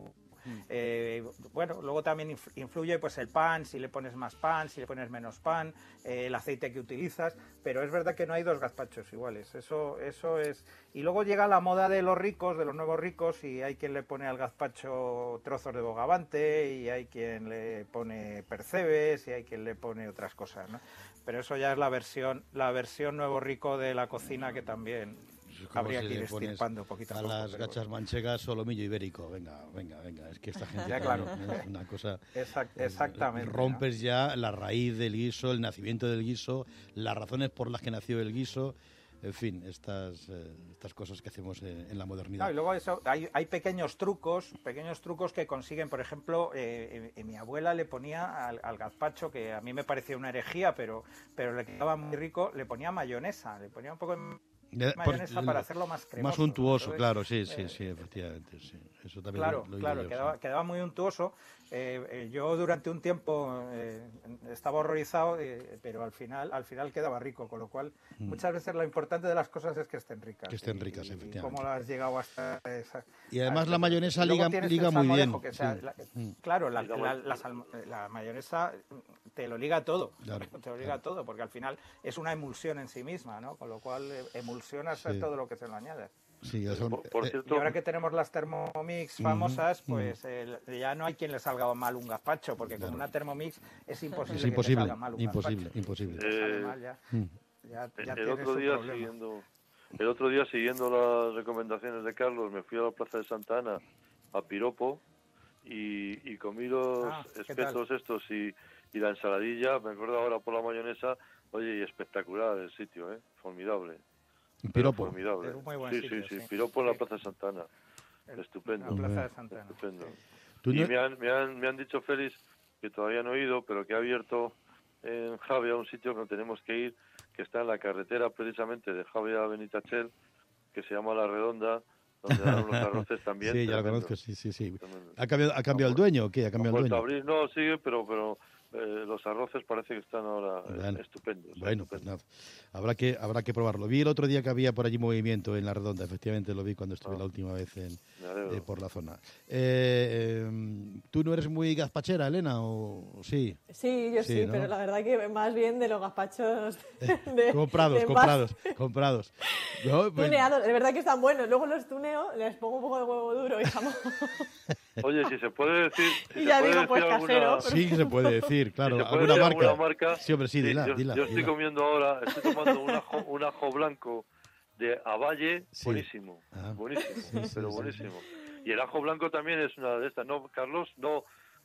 Eh, bueno, luego también inf- influye pues el pan, si le pones más pan, si le pones menos pan, eh, el aceite que utilizas, pero es verdad que no hay dos gazpachos iguales, eso, eso es. Y luego llega la moda de los ricos, de los nuevos ricos, y hay quien le pone al gazpacho trozos de bogavante, y hay quien le pone percebes, y hay quien le pone otras cosas, ¿no? Pero eso ya es la versión, la versión nuevo rico de la cocina que también Como habría si que ir le pones estirpando poquito a, a poco. las pero- gachas manchegas solomillo ibérico. Venga, venga, venga. Es que esta gente Ya, claro. es una cosa. Exact- exactamente, Rompes ya la raíz del guiso, el nacimiento del guiso, las razones por las que nació el guiso. En fin, estas, eh, estas cosas que hacemos eh, en la modernidad. No, y luego eso, hay, hay pequeños trucos, pequeños trucos que consiguen, por ejemplo, eh, eh, mi abuela le ponía al, al gazpacho, que a mí me parecía una herejía, pero, pero le quedaba muy rico, le ponía mayonesa, le ponía un poco de De- mayonesa por- para hacerlo más cremoso. Más untuoso, Entonces, claro, sí, sí, eh, sí, efectivamente, sí. Eso también Claro, lo, lo he claro, oído yo, quedaba, sí. quedaba muy untuoso. Eh, eh, yo durante un tiempo eh, estaba horrorizado, eh, pero al final, al final quedaba rico, con lo cual Mm. muchas veces lo importante de las cosas es que estén ricas. Que estén y- ricas, y efectivamente. cómo las has llegado hasta esa. Y además a- la mayonesa Luego liga, tienes liga el muy bien. salmorejo, que, o sea, sí. la- Mm. Claro, la, la- la salmo- la mayonesa te lo liga todo, Claro, te lo liga todo, porque al final es una emulsión en sí misma, ¿no? Con lo cual eh, emulsionas Sí. todo lo que se lo añades. Sí, eso- Por, por eh, cierto, Y ahora que tenemos las Thermomix Ujú, famosas, ujú. pues eh, ya no hay quien le salga mal un gazpacho, porque con una Thermomix es imposible, es que te imposible, salga mal un imposible, gazpacho. imposible. Si te sale Eh, mal, ya, Mm. ya, ya el tienes otro un día problema. siguiendo el otro día siguiendo las recomendaciones de Carlos me fui a la Plaza de Santa Ana a Piropo y, y comí los Ah, ¿qué espetos estos y, y la ensaladilla. Me acuerdo ahora por la mayonesa. Oye, y espectacular el sitio, ¿eh? Formidable. Pero Piropo. formidable. Es un muy buen sí, sitio, sí, sí, sí. Piropo en la Sí. Plaza de Santa Ana. Estupendo. La Plaza de Santa Ana. Estupendo. Tú Y no- me han, me, han, me han dicho, Félix, que todavía no he ido, pero que ha abierto en Javia un sitio que tenemos que ir, que está en la carretera precisamente de Javia a Benitachel, que se llama La Redonda, donde dan unos arroces también. Sí, ya lo tremendo. conozco, sí, sí, sí. Tremendo. ¿Ha cambiado, ha cambiado el dueño o qué? ¿Ha Han cambiado el vuelto a dueño? abrir, no, sigue, pero pero eh, los arroces parece que están ahora eh, Bueno. estupendos. Bueno, pues nada. Habrá que, habrá que probarlo. Vi el otro día que había por allí movimiento en La Redonda, efectivamente lo vi cuando estuve la última vez en, Me alegro. eh, por la zona. Eh, eh, ¿Tú no eres muy gazpachera, Elena, o o sí? Sí, yo sí, ¿no? pero la verdad que más bien de los gazpachos de, Comprados, de comprados, envase. comprados. No, pues- Tuneados, de verdad que están buenos. Luego los tuneo, les pongo un poco de huevo duro y jamón. Oye, si se puede decir, si Y se ya puede digo, decir pues, alguna, casero. Sí que se puede decir, claro. si se puede ¿Alguna decir marca? alguna marca, Sí, hombre, sí, dila, yo, dila, yo estoy dila. comiendo ahora, estoy tomando un ajo, un ajo blanco de Avalle, Sí. buenísimo, Ah. buenísimo, Sí, sí, pero sí, buenísimo. Y el ajo blanco también es una de estas, ¿no, Carlos? No,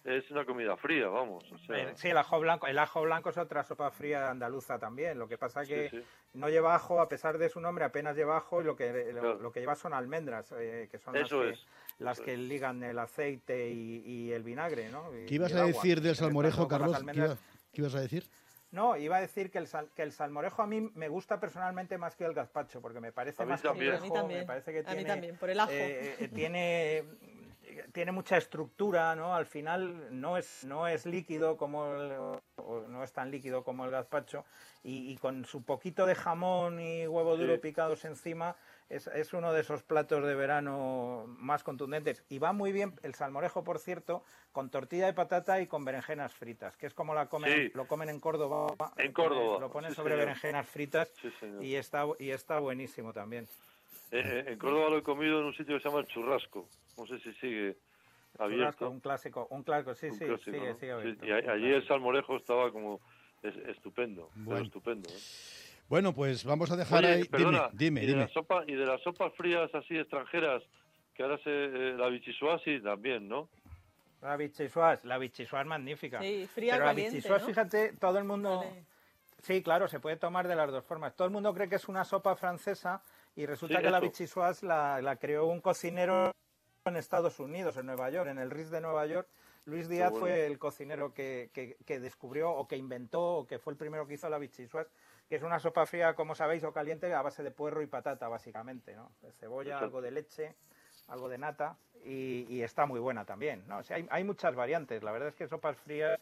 es una comida fría, vamos. O sea... Sí, el ajo blanco, el ajo blanco es otra sopa fría andaluza también. Lo que pasa que sí, sí. no lleva ajo, a pesar de su nombre, apenas lleva ajo, y lo que lo, Claro. lo que lleva son almendras, eh, que son Eso las que, es. las Eso que es. ligan el aceite y, y el vinagre, ¿no? Y- ¿Qué ibas y el a agua. decir del En salmorejo, caso, con las Carlos? ¿Qué, almendras- iba- qué ibas a decir? No, iba a decir que el, sal- que el salmorejo a mí me gusta personalmente más que el gazpacho, porque me parece A mí más también. complejo, Sí, a mí también. me parece que A mí tiene, también, por el ajo. eh, eh, tiene, tiene mucha estructura, ¿no? Al final no es, no es líquido como el, o no es tan líquido como el gazpacho, y, y con su poquito de jamón y huevo duro Sí. picados encima, es, es uno de esos platos de verano más contundentes. Y va muy bien el salmorejo, por cierto, con tortilla de patata y con berenjenas fritas, que es como la comen, Sí. lo comen en Córdoba. En Lo ponen- Córdoba, Lo ponen sí, sobre señor. berenjenas fritas Sí, señor. y está, y está buenísimo también. Eh, eh, en Córdoba lo he comido en un sitio que se llama El Churrasco. No sé si sigue abierto. Churrasco, un clásico, un clásico, sí, Un sí, clásico, sigue, ¿no? sigue Sí, abierto, y a- un allí el salmorejo estaba como es- estupendo, pero Bueno. estupendo. ¿eh? Bueno, pues vamos a dejar Oye, ahí... perdona, dime, y dime, de dime. las sopa y de las sopas frías así extranjeras que ahora se eh, la bichisuá sí también, ¿no? La bichisuá, la bichisuá es magnífica. Sí, fría Pero o la caliente, bichisuá, ¿no? fíjate, todo el mundo... Vale. Sí, claro, se puede tomar de las dos formas. Todo el mundo cree que es una sopa francesa y resulta Sí, que la eso. bichisuá la, la creó un cocinero en Estados Unidos, en Nueva York, en el R I S de Nueva York. Luis Díaz bueno. fue el cocinero que, que, que descubrió o que inventó o que fue el primero que hizo la bichisuá, que es una sopa fría, como sabéis, o caliente a base de puerro y patata, básicamente, ¿no? De cebolla, Exacto. algo de leche, algo de nata y, y está muy buena también, ¿no? O sea, hay, hay muchas variantes. La verdad es que sopas frías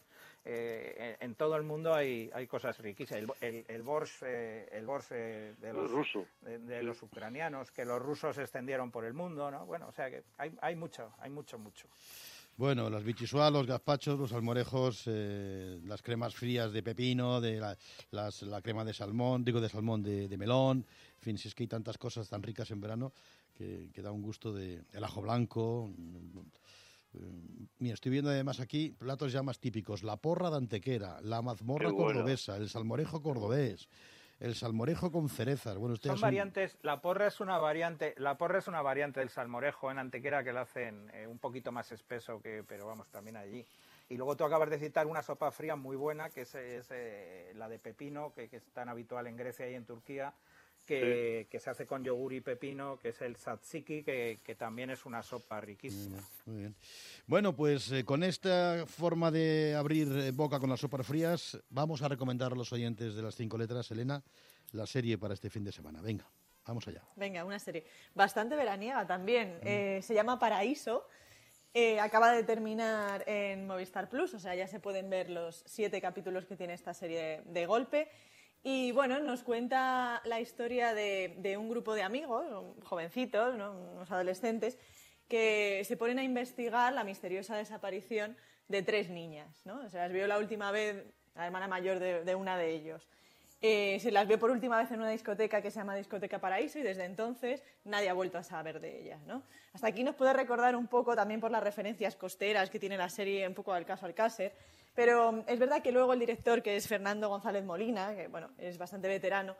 eh, en, en todo el mundo hay, hay cosas riquísimas. El, el, el borscht, eh, el borscht eh, de los ruso. de, de los ucranianos, que los rusos extendieron por el mundo, ¿no? Bueno, o sea que hay, hay mucho, hay mucho, mucho. Bueno, las bichisuá, los gazpachos, los salmorejos, eh, las cremas frías de pepino, de la, las, la crema de salmón, digo de salmón, de, de melón. En fin, si es que hay tantas cosas tan ricas en verano que, que da un gusto de el ajo blanco. Eh, mira, estoy viendo además aquí platos ya más típicos. La porra de Antequera, la mazmorra Qué bueno. cordobesa, el salmorejo cordobés, el salmorejo con cerezas. Bueno, ustedes Son variantes, la porra es una variante, la porra es una variante del salmorejo en Antequera que lo hacen eh, un poquito más espeso, que, pero vamos, también allí. Y luego tú acabas de citar una sopa fría muy buena, que es, es, eh, la de pepino, que, que es tan habitual en Grecia y en Turquía, que, que se hace con yogur y pepino, que es el tzatziki, que, que también es una sopa riquísima. Muy bien. Bueno, pues eh, con esta forma de abrir eh, boca con las sopas frías, vamos a recomendar a los oyentes de las cinco letras, Elena, la serie para este fin de semana. Venga, vamos allá. Venga, una serie bastante veraniega también. Mm. Eh, se llama Paraíso. Eh, acaba de terminar en Movistar Plus, o sea, ya se pueden ver los siete capítulos que tiene esta serie de golpe. Y bueno, nos cuenta la historia de, de un grupo de amigos, jovencitos, ¿no? Unos adolescentes, que se ponen a investigar la misteriosa desaparición de tres niñas, ¿no? Se las vio la última vez la hermana mayor de, de una de ellos. Eh, se las vio por última vez en una discoteca que se llama Discoteca Paraíso y desde entonces nadie ha vuelto a saber de ellas, ¿no? Hasta aquí nos puede recordar un poco también por las referencias costeras que tiene la serie, un poco al caso Alcácer, pero es verdad que luego el director, que es Fernando González Molina, que bueno, es bastante veterano,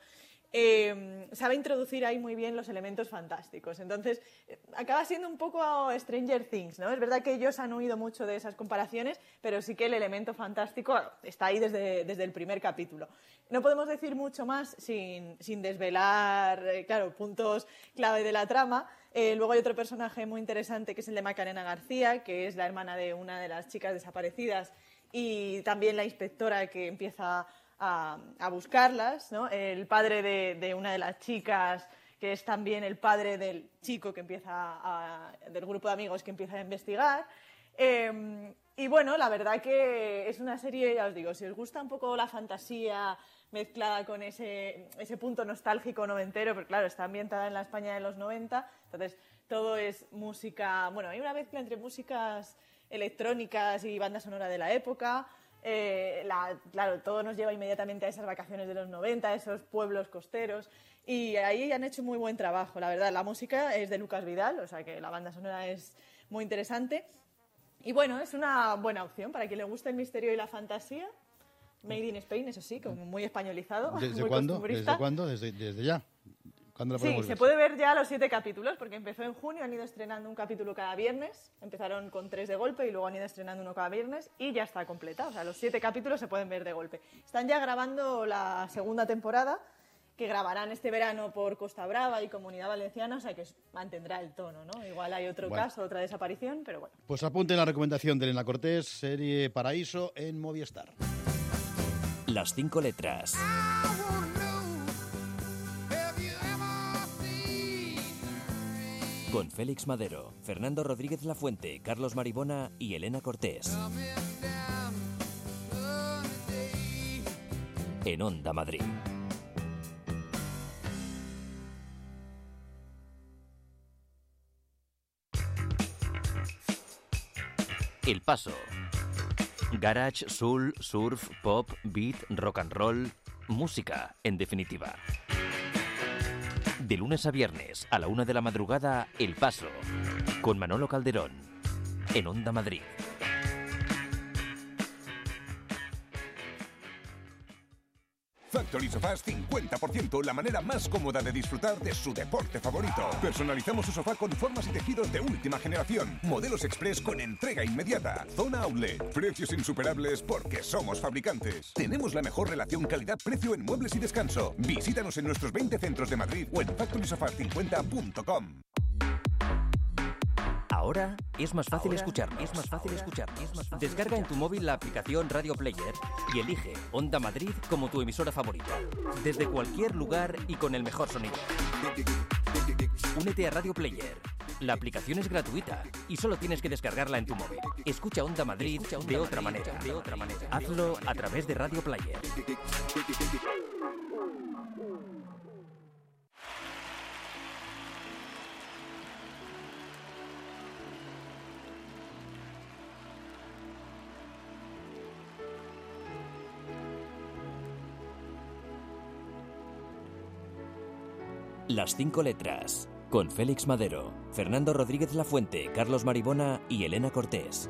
eh, sabe introducir ahí muy bien los elementos fantásticos. Entonces, eh, acaba siendo un poco Stranger Things, ¿no? Es verdad que ellos han huido mucho de esas comparaciones, pero sí que el elemento fantástico está ahí desde, desde el primer capítulo. No podemos decir mucho más sin, sin desvelar, eh, claro, puntos clave de la trama. Eh, luego hay otro personaje muy interesante que es el de Macarena García, que es la hermana de una de las chicas desaparecidas y también la inspectora que empieza a, a buscarlas, ¿no? El padre de, de una de las chicas, que es también el padre del chico que empieza a, del grupo de amigos que empieza a investigar. Eh, y bueno, la verdad que es una serie, ya os digo, si os gusta un poco la fantasía mezclada con ese, ese punto nostálgico noventero, pero claro, está ambientada en la España de los noventa, entonces todo es música, bueno, hay una mezcla entre músicas electrónicas y banda sonora de la época. Eh, la, claro, todo nos lleva inmediatamente a esas vacaciones de los noventa, a esos pueblos costeros, y ahí han hecho muy buen trabajo, la verdad. La música es de Lucas Vidal, o sea que la banda sonora es muy interesante. Y bueno, es una buena opción para quien le guste el misterio y la fantasía. Made in Spain, eso sí, como muy españolizado. ¿Desde muy cuándo? costumbrista. ¿Desde cuándo? Desde, desde ya. ¿Cuándo la Sí, podemos se ver? puede ver ya los siete capítulos, porque empezó en junio, han ido estrenando un capítulo cada viernes, empezaron con tres de golpe y luego han ido estrenando uno cada viernes y ya está completa, o sea, los siete capítulos se pueden ver de golpe. Están ya grabando la segunda temporada, que grabarán este verano por Costa Brava y Comunidad Valenciana, o sea que mantendrá el tono, ¿no? Igual hay otro Bueno. caso, otra desaparición, pero bueno. Pues apunten la recomendación de Elena Cortés, serie Paraíso en Movistar. Las cinco letras. Con Félix Madero, Fernando Rodríguez Lafuente, Carlos Maribona y Elena Cortés. En Onda Madrid. El Paso. Garage, soul, surf, pop, beat, rock and roll. Música, en definitiva. De lunes a viernes, a la una de la madrugada, El Paso. Con Manolo Calderón. En Onda Madrid. Factory Sofás cincuenta por ciento, la manera más cómoda de disfrutar de su deporte favorito. Personalizamos su sofá con formas y tejidos de última generación. Modelos express con entrega inmediata. Zona Outlet. Precios insuperables porque somos fabricantes. Tenemos la mejor relación calidad-precio en muebles y descanso. Visítanos en nuestros veinte centros de Madrid o en factory sofás cincuenta punto com. Ahora es más fácil Ahora escuchar, es más fácil escuchar, es más fácil. Descarga en tu móvil la aplicación Radio Player y elige Onda Madrid como tu emisora favorita. Desde cualquier lugar y con el mejor sonido. Únete a Radio Player. La aplicación es gratuita y solo tienes que descargarla en tu móvil. Escucha Onda Madrid de otra manera, de otra manera. Hazlo a través de Radio Player. Las cinco letras. Con Félix Madero, Fernando Rodríguez Lafuente, Carlos Maribona y Elena Cortés.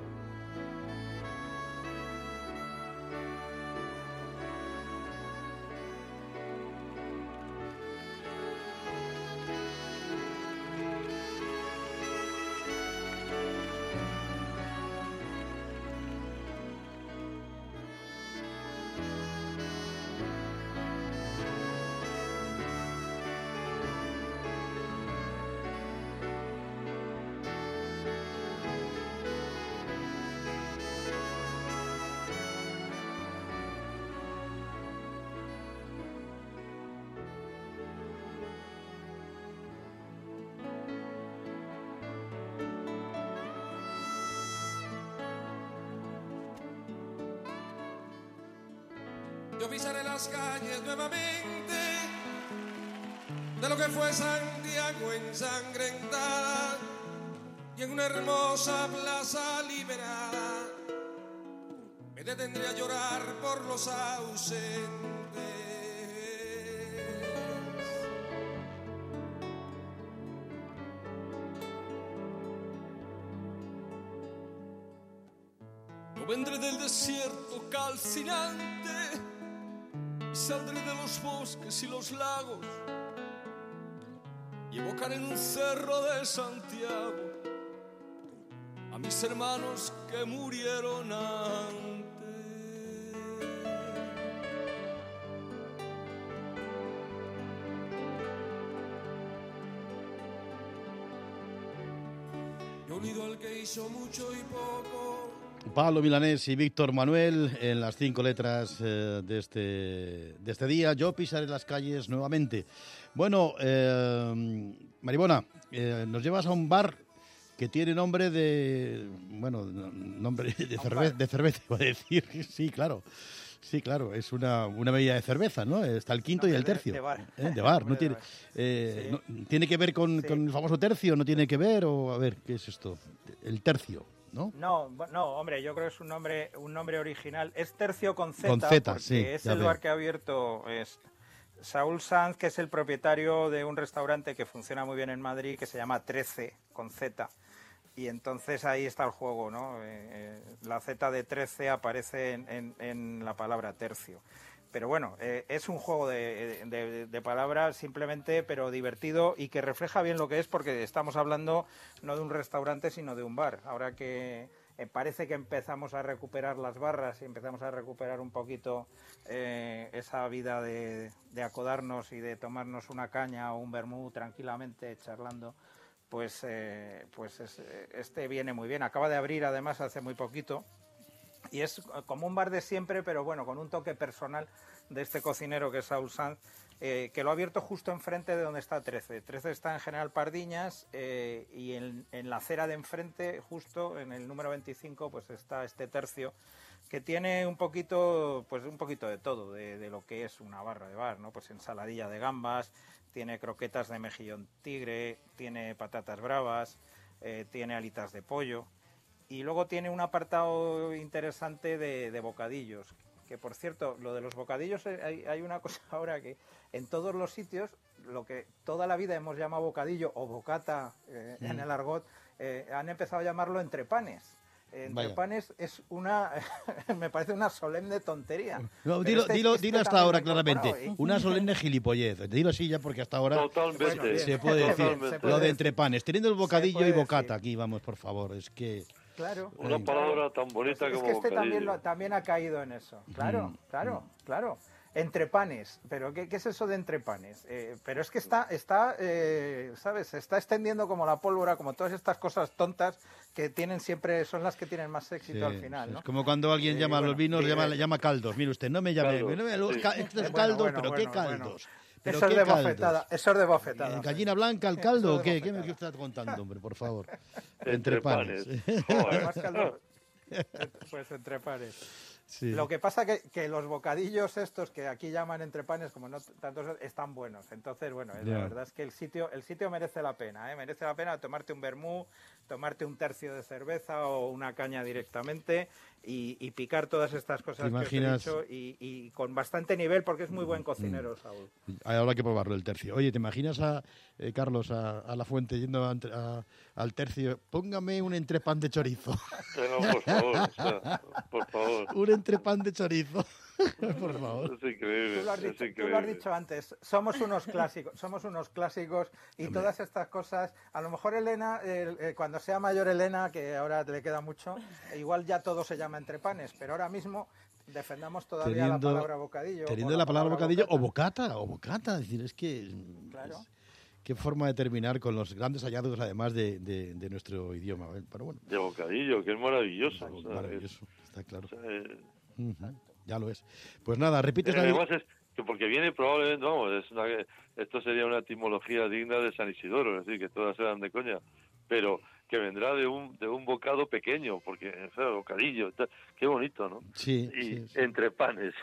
Yo pisaré las calles nuevamente de lo que fue Santiago ensangrentada y en una hermosa plaza liberada me detendré a llorar por los ausentes. Yo vendré del desierto calcinante, saldré de los bosques y los lagos y evocaré en un cerro de Santiago a mis hermanos que murieron antes. Yo olvido al que hizo mucho y poco. Pablo Milanés y Víctor Manuel en las cinco letras eh, de, este, de este día. Yo pisaré las calles nuevamente. Bueno, eh, Maribona, eh, nos llevas a un bar que tiene nombre de... Bueno, nombre de, cerve de cerveza, iba a decir. Sí, claro. Sí, claro, es una, una bebida de cerveza, ¿no? Está el quinto no, y el tercio. De, de bar. ¿Eh? De bar. No tiene, eh, sí. no, ¿Tiene que ver con, sí. con el famoso tercio? ¿No tiene que ver? O a ver, ¿qué es esto? El tercio. ¿No? No, no, hombre, yo creo que es un nombre, un nombre original. Es Tercio con Z, con Z porque sí, es el veo. bar que ha abierto es Saúl Sanz, que es el propietario de un restaurante que funciona muy bien en Madrid, que se llama trece con Z. Y entonces ahí está el juego, ¿no? Eh, la Z de trece aparece en, en, en la palabra tercio. Pero bueno, eh, es un juego de, de, de palabras simplemente, pero divertido y que refleja bien lo que es, porque estamos hablando no de un restaurante, sino de un bar. Ahora que eh, parece que empezamos a recuperar las barras y empezamos a recuperar un poquito eh, esa vida de, de acodarnos y de tomarnos una caña o un vermú tranquilamente charlando, pues, eh, pues es, este viene muy bien. Acaba de abrir además hace muy poquito. Y es como un bar de siempre, pero bueno, con un toque personal de este cocinero que es Saúl Sanz, eh, que lo ha abierto justo enfrente de donde está trece. trece está en General Pardiñas eh, y en, en la acera de enfrente, justo en el número veinticinco, pues está este Tercio, que tiene un poquito, pues un poquito de todo, de, de lo que es una barra de bar, ¿no? Pues ensaladilla de gambas, tiene croquetas de mejillón tigre, tiene patatas bravas, eh, tiene alitas de pollo. Y luego tiene un apartado interesante de, de bocadillos, que por cierto, lo de los bocadillos, hay, hay una cosa ahora que en todos los sitios, lo que toda la vida hemos llamado bocadillo o bocata eh, sí. en el argot, eh, han empezado a llamarlo entrepanes. Entrepanes es una, me parece una solemne tontería. No, dilo, este, dilo, este dilo hasta ahora claramente, ¿eh? Una solemne gilipollez. Dilo así ya porque hasta ahora Totalmente. se puede decir Totalmente. lo de entrepanes. Teniendo el bocadillo y bocata decir. Aquí, vamos, por favor, es que... Claro. Una palabra tan bonita es como que este bocadillo. también, lo, también ha caído en eso. Claro, mm. claro, claro. Entrepanes, pero ¿qué, qué es eso de entrepanes? Eh, pero es que está, está eh, ¿sabes? Se está extendiendo como la pólvora, como todas estas cosas tontas que tienen siempre, son las que tienen más éxito sí, al final, ¿no? Es como cuando alguien eh, llama bueno, a los vinos, sí, llama, eh, llama caldos. Mire usted, no me llame, caldos, no me, los, sí. Esto es caldo, bueno, pero bueno, ¿qué caldos? Bueno. ¿Pero eso, qué es de bofetada, eso es de bofetada. ¿Gallina blanca el caldo o qué? ¿Qué me está contando, hombre, por favor? Entre panes. Pues entre panes. Sí. Lo que pasa que, que los bocadillos estos que aquí llaman entrepanes, como no tantos, están buenos. Entonces, bueno, yeah. la verdad es que el sitio el sitio merece la pena, ¿eh? Merece la pena tomarte un vermú, tomarte un tercio de cerveza o una caña directamente y, y picar todas estas cosas que os he dicho y, y con bastante nivel porque es muy buen cocinero, Saúl. Habrá que probarlo el tercio. Oye, ¿te imaginas a eh, Carlos a, a la fuente yendo a, a, al tercio? Póngame un entrepan de chorizo. No, por favor, o sea, por favor. Un entrepan de chorizo. Por favor. Es increíble. Tú lo has dicho, es increíble. Tú lo has dicho antes. Somos unos clásicos, somos unos clásicos y Hombre. todas estas cosas. A lo mejor Elena, eh, eh, cuando sea mayor Elena, que ahora le queda mucho, igual ya todo se llama entrepanes, pero ahora mismo defendamos todavía teniendo, la palabra bocadillo. Teniendo la, la palabra, palabra bocadillo bocata. o bocata, o bocata. Es decir, es que... Claro. Es, qué forma de terminar con los grandes hallazgos, además de, de, de nuestro idioma. Pero bueno. De bocadillo, que es maravilloso. Es maravilloso, está claro. O sea, eh, uh-huh. Ya lo es. Pues nada, repites eh, la... Además es que porque viene probablemente, vamos, es una, esto sería una etimología digna de San Isidoro, es decir, que todas eran de coña, pero que vendrá de un de un bocado pequeño, porque, o sea, bocadillo, qué bonito, ¿no? Sí, y sí, sí. entre panes.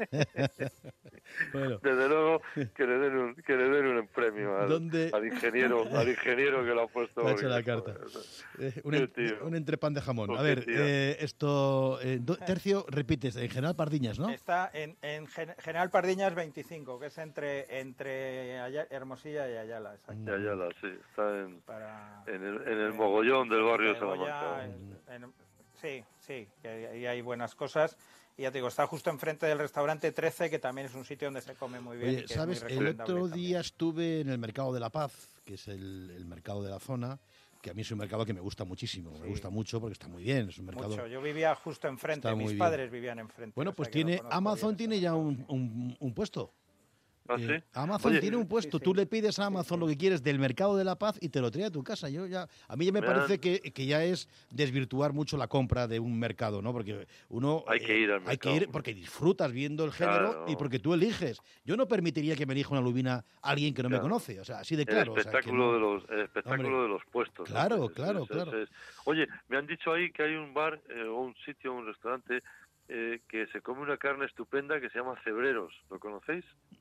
Bueno. Desde luego que le den un, que le den un premio al, ¿Dónde? al ingeniero al ingeniero que lo ha puesto. Ha hecho la carta. Eh, un, en, un entrepan de jamón. A ver, eh, esto, eh, do, tercio, repites, en General Pardiñas, ¿no? Está en, en General Pardiñas veinticinco, que es entre entre Ayala, Hermosilla y Ayala. Y Ayala, sí, está en, Para, en el, en el mogollón del barrio de Salamanca. En, en, sí, sí, que ahí hay buenas cosas. Y ya te digo, está justo enfrente del restaurante trece, que también es un sitio donde se come muy bien. Oye, y que ¿sabes? Es muy el otro también. día estuve en el Mercado de la Paz, que es el, el mercado de la zona, que a mí es un mercado que me gusta muchísimo. Sí. Me gusta mucho porque está muy bien. Es un mercado. Mucho. Yo vivía justo enfrente, mis padres vivían enfrente. Bueno, pues o sea tiene Amazon tiene ya un, un, un puesto. ¿Ah, sí? eh, Amazon Oye, tiene un puesto, sí, sí. tú le pides a Amazon lo que quieres del Mercado de la Paz y te lo trae a tu casa. Yo ya, a mí ya me, me parece han... que, que ya es desvirtuar mucho la compra de un mercado, ¿no? Porque uno hay que ir al mercado. Hay que ir porque disfrutas viendo el género claro. y porque tú eliges. Yo no permitiría que me elija una lubina alguien que no claro. me conoce, o sea, así de claro. El espectáculo, o sea, de, los, el espectáculo Hombre, de los puestos. Claro, ¿no? claro, es, claro. Es, es, oye, me han dicho ahí que hay un bar eh, o un sitio, un restaurante eh, que se come una carne estupenda que se llama Cebreros. ¿Lo conocéis?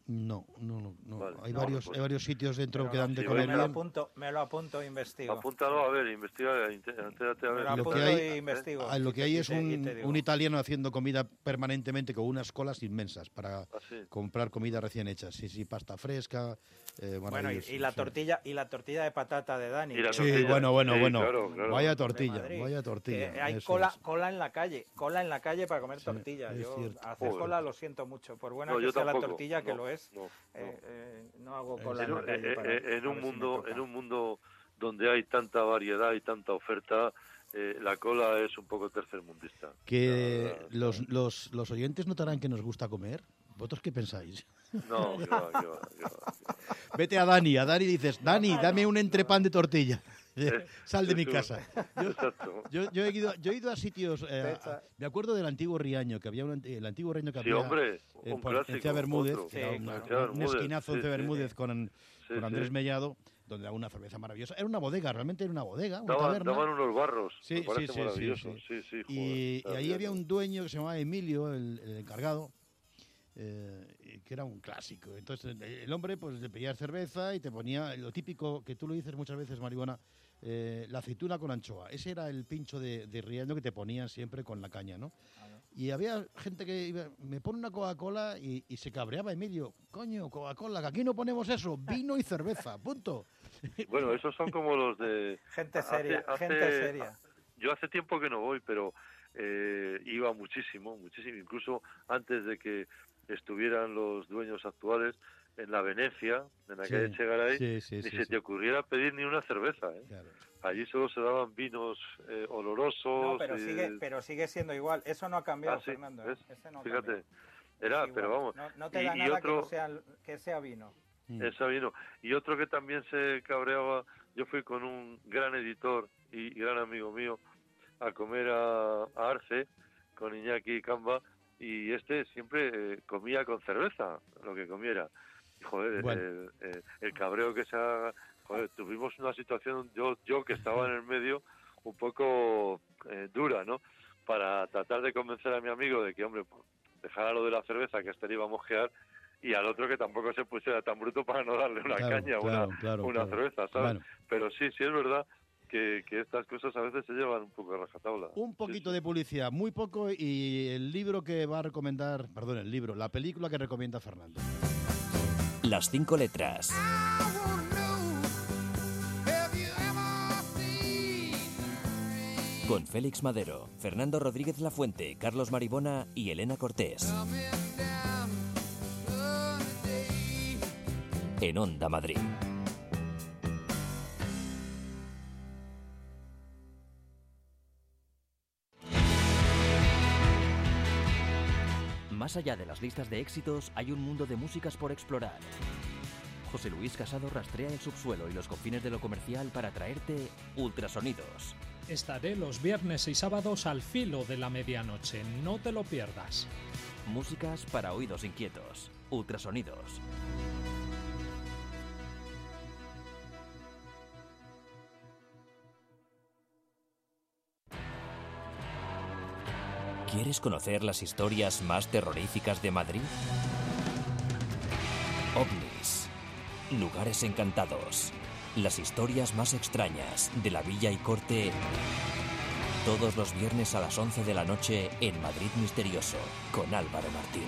No, no, no. no. Vale. Hay, No, varios, pues- hay varios sitios dentro Pero que no, dan de sí, comer me lo bien. apunto, me lo apunto e investigo. Apúntalo, a ver, investiga, inte- entérate a ver. Me lo Lo que apunto hay, e investigo. ah, lo y que te- hay y es te- y un, te digo. un italiano haciendo comida permanentemente con unas colas inmensas para Ah, sí. comprar comida recién hecha. Sí, sí, pasta fresca. Eh, Bueno, y, maravilloso, y la sí. tortilla y la tortilla de patata de Dani. Y la que- Sí, tortilla, bueno, bueno, sí, bueno. claro, claro. Vaya de tortilla, Madrid, vaya que tortilla. hay eso cola, es. cola en la calle, cola en la calle para comer Sí, tortilla. es Yo cierto. hacer Joder. cola lo siento mucho, por buena No, que yo sea la tampoco. tortilla, que No, lo es, no, no. eh, eh, no hago cola En en la un, calle eh, para, eh, en a un ver si me mundo, toca. en un mundo donde hay tanta variedad y tanta oferta, eh, la cola es un poco tercermundista. Que La verdad, los, los, los oyentes notarán que nos gusta comer. ¿Vosotros qué pensáis? No, que va, que va, que va. Vete a Dani, a Dani dices, Dani, dame un entrepán de tortilla. Eh, Sal de es mi un- casa. Yo, Exacto. yo, yo he ido, yo he ido a sitios. eh, Fecha. a- me acuerdo del antiguo Riaño, que había un, ant- el antiguo Riaño que Sí, había. hombre, eh, un por- en clásico, Cea Bermúdez, otro. que era Sí, una- claro. un Bermúdez, esquinazo en sí, Cea sí. Bermúdez con, Sí, con Andrés sí. Mellado, donde era una cerveza maravillosa. Era una bodega, realmente era una bodega, una Daban, taberna. daban unos barros, Sí, me sí, parece sí, sí, maravilloso. sí. Sí, sí, joder, Y, y ahí maravilloso. había un dueño que se llamaba Emilio, el, el encargado, eh, que era un clásico. Entonces el, el hombre pues le pedía cerveza y te ponía lo típico que tú lo dices muchas veces, Marihuana, eh, la aceituna con anchoa. Ese era el pincho de, de Riaño que te ponían siempre con la caña, ¿no? Y había gente que iba, me pone una Coca-Cola y, y se cabreaba Emilio. Coño, Coca-Cola, que aquí no ponemos eso, vino y cerveza, punto. Bueno, esos son como los de... Gente hace- seria, hace- gente seria. Yo hace tiempo que no voy, pero eh, iba muchísimo, muchísimo, incluso antes de que estuvieran los dueños actuales en la Venecia, en la Sí, calle Chegaray, sí, sí, ni sí, se sí. te ocurriera pedir ni una cerveza, ¿eh? Claro. Allí solo se daban vinos eh, olorosos. No, pero y- sigue, pero sigue siendo igual. Eso no ha cambiado, Ah, sí, Fernando. ¿eh? ¿ves? Ese no ha Fíjate, cambiado. era, Es pero igual. vamos. No, no te y- da y nada otro- que, no sea, que sea vino. Esa vino. Y otro que también se cabreaba, yo fui con un gran editor y gran amigo mío a comer a, a Arce con Iñaki Camba, y este siempre eh, comía con cerveza, lo que comiera. Y, joder, Bueno. el, el- el cabreo que se ha... Joder, tuvimos una situación, yo, yo que estaba en el medio, un poco eh, dura, ¿no? Para tratar de convencer a mi amigo de que, hombre, pues, dejara lo de la cerveza, que este le iba a mojear, y al otro que tampoco se pusiera tan bruto para no darle una Claro, caña, claro, una, claro, una claro. cerveza, ¿sabes? Bueno. Pero sí, sí es verdad que, que estas cosas a veces se llevan un poco a rajatabla. Un poquito de publicidad, muy poco, y el libro que va a recomendar, perdón, el libro, la película que recomienda Fernando. Las cinco letras. Con Félix Madero, Fernando Rodríguez Lafuente, Carlos Maribona y Elena Cortés. En Onda Madrid. Más allá de las listas de éxitos, hay un mundo de músicas por explorar. José Luis Casado rastrea el subsuelo y los confines de lo comercial para traerte ultrasonidos. Estaré los viernes y sábados al filo de la medianoche, no te lo pierdas. Músicas para oídos inquietos. Ultrasonidos. ¿Quieres conocer las historias más terroríficas de Madrid? OVNIs. Lugares encantados. Las historias más extrañas de la Villa y Corte. Todos los viernes a las once de la noche en Madrid Misterioso, con Álvaro Martín.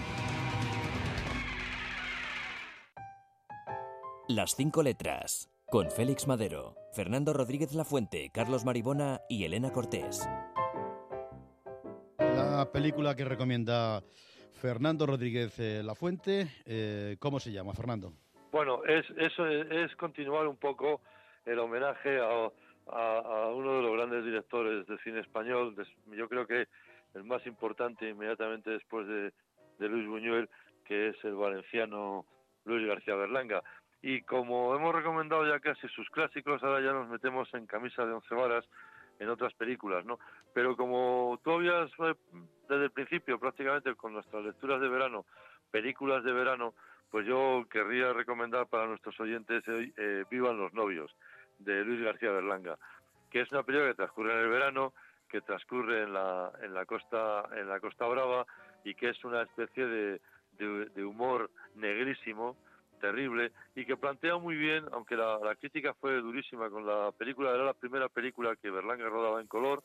Las cinco letras, con Félix Madero, Fernando Rodríguez Lafuente, Carlos Maribona y Elena Cortés. La película que recomienda Fernando Rodríguez eh, Lafuente, eh, ¿cómo se llama, Fernando? Bueno, es, eso es, es continuar un poco el homenaje a, a, a uno de los grandes directores de cine español, de, yo creo que el más importante inmediatamente después de, de Luis Buñuel, que es el valenciano Luis García Berlanga. Y como hemos recomendado ya casi sus clásicos, ahora ya nos metemos en Camisa de once varas, en otras películas, ¿no? Pero como tú habías, eh, desde el principio, prácticamente con nuestras lecturas de verano, películas de verano, pues yo querría recomendar para nuestros oyentes hoy eh, Vivan los novios, de Luis García Berlanga, que es una película que transcurre en el verano, que transcurre en la, en la costa, en la Costa Brava, y que es una especie de, de, de humor negrísimo, terrible, y que plantea muy bien, aunque la, la crítica fue durísima con la película, era la primera película que Berlanga rodaba en color,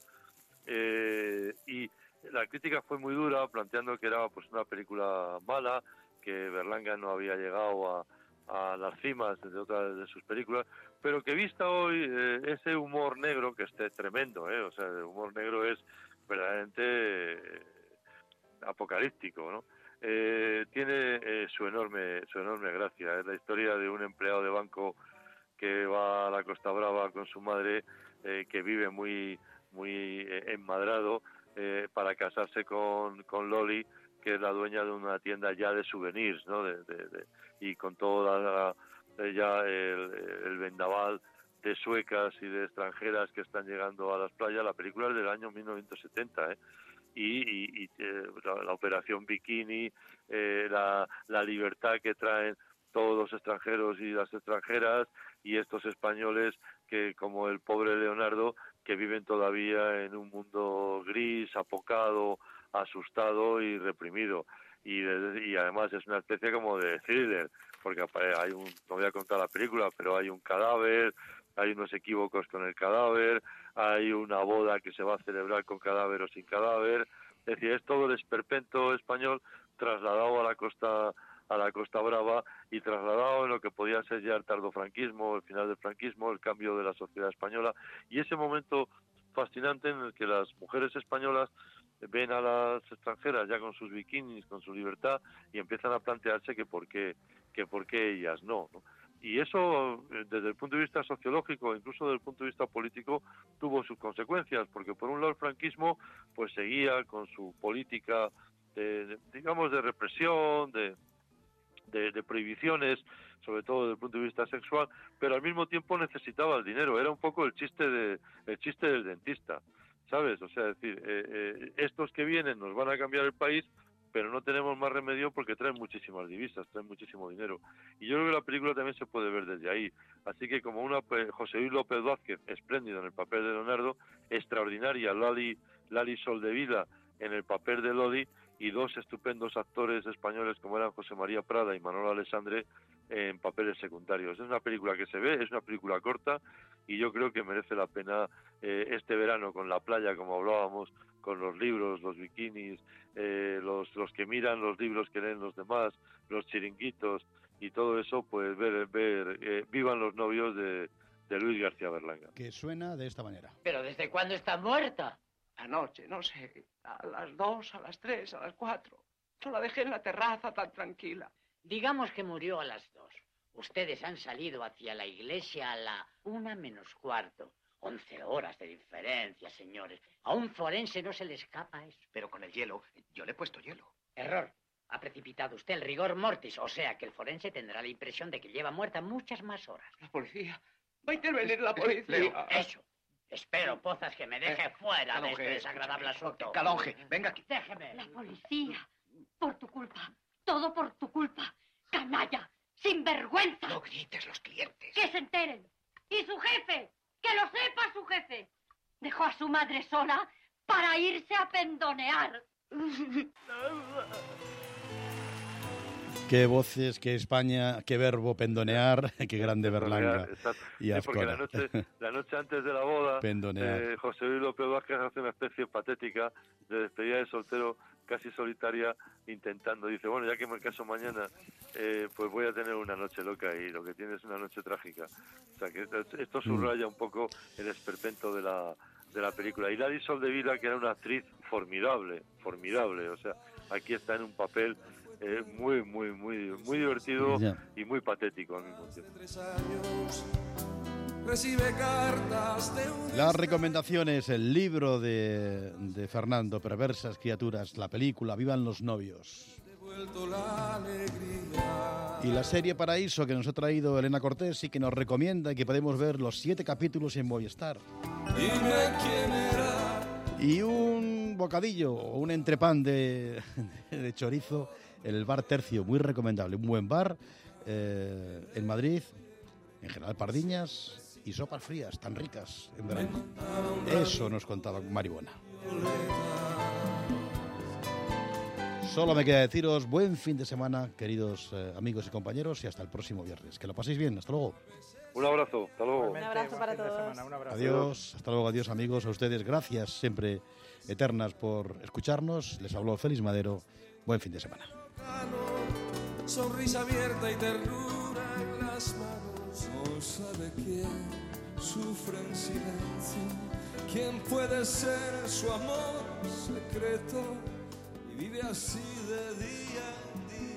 eh, y la crítica fue muy dura, planteando que era pues una película mala, que Berlanga no había llegado a, a las cimas de otras de sus películas, pero que vista hoy eh, ese humor negro, que esté tremendo, eh, o sea, el humor negro es verdaderamente eh, apocalíptico, ¿no? Eh, tiene eh, su enorme su enorme gracia. Es la historia de un empleado de banco que va a la Costa Brava con su madre, eh, que vive muy muy eh, enmadrado eh, para casarse con, con Loli, que es la dueña de una tienda ya de souvenirs, ¿no? De, de, de, y con toda la, la, ya el, el vendaval de suecas y de extranjeras que están llegando a las playas. La película es del año mil novecientos setenta, ¿eh? Y, y, y eh, la, la operación bikini, eh, la, la libertad que traen todos los extranjeros y las extranjeras, y estos españoles que, como el pobre Leonardo, que viven todavía en un mundo gris, apocado, asustado y reprimido. Y, de, y además es una especie como de thriller, porque hay un, no voy a contar la película, pero hay un cadáver, hay unos equívocos con el cadáver, hay una boda que se va a celebrar con cadáver o sin cadáver. Es decir, es todo el esperpento español trasladado a la costa a la Costa Brava y trasladado en lo que podía ser ya el tardofranquismo, el final del franquismo, el cambio de la sociedad española, y ese momento fascinante en el que las mujeres españolas ven a las extranjeras ya con sus bikinis, con su libertad, y empiezan a plantearse que por qué, que por qué ellas no, ¿no? Y eso, desde el punto de vista sociológico, incluso desde el punto de vista político, tuvo sus consecuencias, porque por un lado el franquismo pues seguía con su política, de, de, digamos, de represión, de, de, de prohibiciones, sobre todo desde el punto de vista sexual, pero al mismo tiempo necesitaba el dinero. Era un poco el chiste de el chiste del dentista, ¿sabes? O sea, es decir, eh, eh, estos que vienen nos van a cambiar el país, pero no tenemos más remedio porque traen muchísimas divisas, traen muchísimo dinero. Y yo creo que la película también se puede ver desde ahí. Así que como una José Luis López Vázquez, espléndido en el papel de Leonardo, extraordinaria Lali, Lali Soldevila en el papel de Loli, y dos estupendos actores españoles como eran José María Prada y Manolo Alessandre en papeles secundarios. Es una película que se ve, es una película corta, y yo creo que merece la pena eh, este verano, con la playa, como hablábamos, con los libros, los bikinis, eh, los, los que miran los libros que leen los demás, los chiringuitos y todo eso, pues ver, ver eh, Vivan los novios de, de Luis García Berlanga. Que suena de esta manera. ¿Pero desde cuándo está muerta? Anoche, no sé, a las dos, a las tres, a las cuatro. Yo la dejé en la terraza tan tranquila. Digamos que murió a las dos. Ustedes han salido hacia la iglesia a la una menos cuarto. Once horas de diferencia, señores. A un forense no se le escapa eso. Pero con el hielo, yo le he puesto hielo. Error. Ha precipitado usted el rigor mortis, o sea que el forense tendrá la impresión de que lleva muerta muchas más horas. La policía. Va a intervenir la policía. Leo, eso. Espero, Pozas, que me deje eh, fuera Calonge, de este desagradable asunto. Calonge, venga aquí. Déjeme. La policía. Por tu culpa. Todo por tu culpa. Canalla. Sinvergüenza. No grites, los clientes. Que se enteren. Y su jefe. Que lo sepa su jefe. Dejó a su madre sola para irse a pendonear. Qué voces, qué España, qué verbo pendonear, qué grande Berlanga. Y sí, porque la noche, la noche antes de la boda, eh, José Luis López Vázquez hace una especie patética de despedida de soltero, casi solitaria, intentando, dice, bueno, ya que me caso mañana, eh, pues voy a tener una noche loca, y lo que tiene es una noche trágica. O sea, que esto subraya un poco el esperpento de la, de la película. Y Lali Soldevila, que era una actriz formidable, formidable, o sea, aquí está en un papel Eh, muy, muy, muy, muy divertido yeah. y muy patético al mismo tiempo. Las recomendaciones, el libro de, de Fernando, Perversas Criaturas, la película Vivan los novios, y la serie Paraíso, que nos ha traído Elena Cortés y que nos recomienda, y que podemos ver los siete capítulos en Movistar. Y un bocadillo o un entrepán de, de chorizo, el bar Tercio, muy recomendable, un buen bar eh, en Madrid, en General Pardiñas, y sopas frías tan ricas en verano. Eso nos contaba Maribona. Solo me queda deciros buen fin de semana, queridos eh, amigos y compañeros, y hasta el próximo viernes. Que lo paséis bien. Hasta luego. Un abrazo. Hasta luego. Un abrazo para todos. Adiós. Hasta luego. Adiós, amigos. A ustedes, gracias siempre eternas por escucharnos. Les habló Félix Madero. Buen fin de semana. Sonrisa abierta y ternura en las manos. No sabe quién sufre en silencio, quién puede ser su amor secreto y vive así de día en día.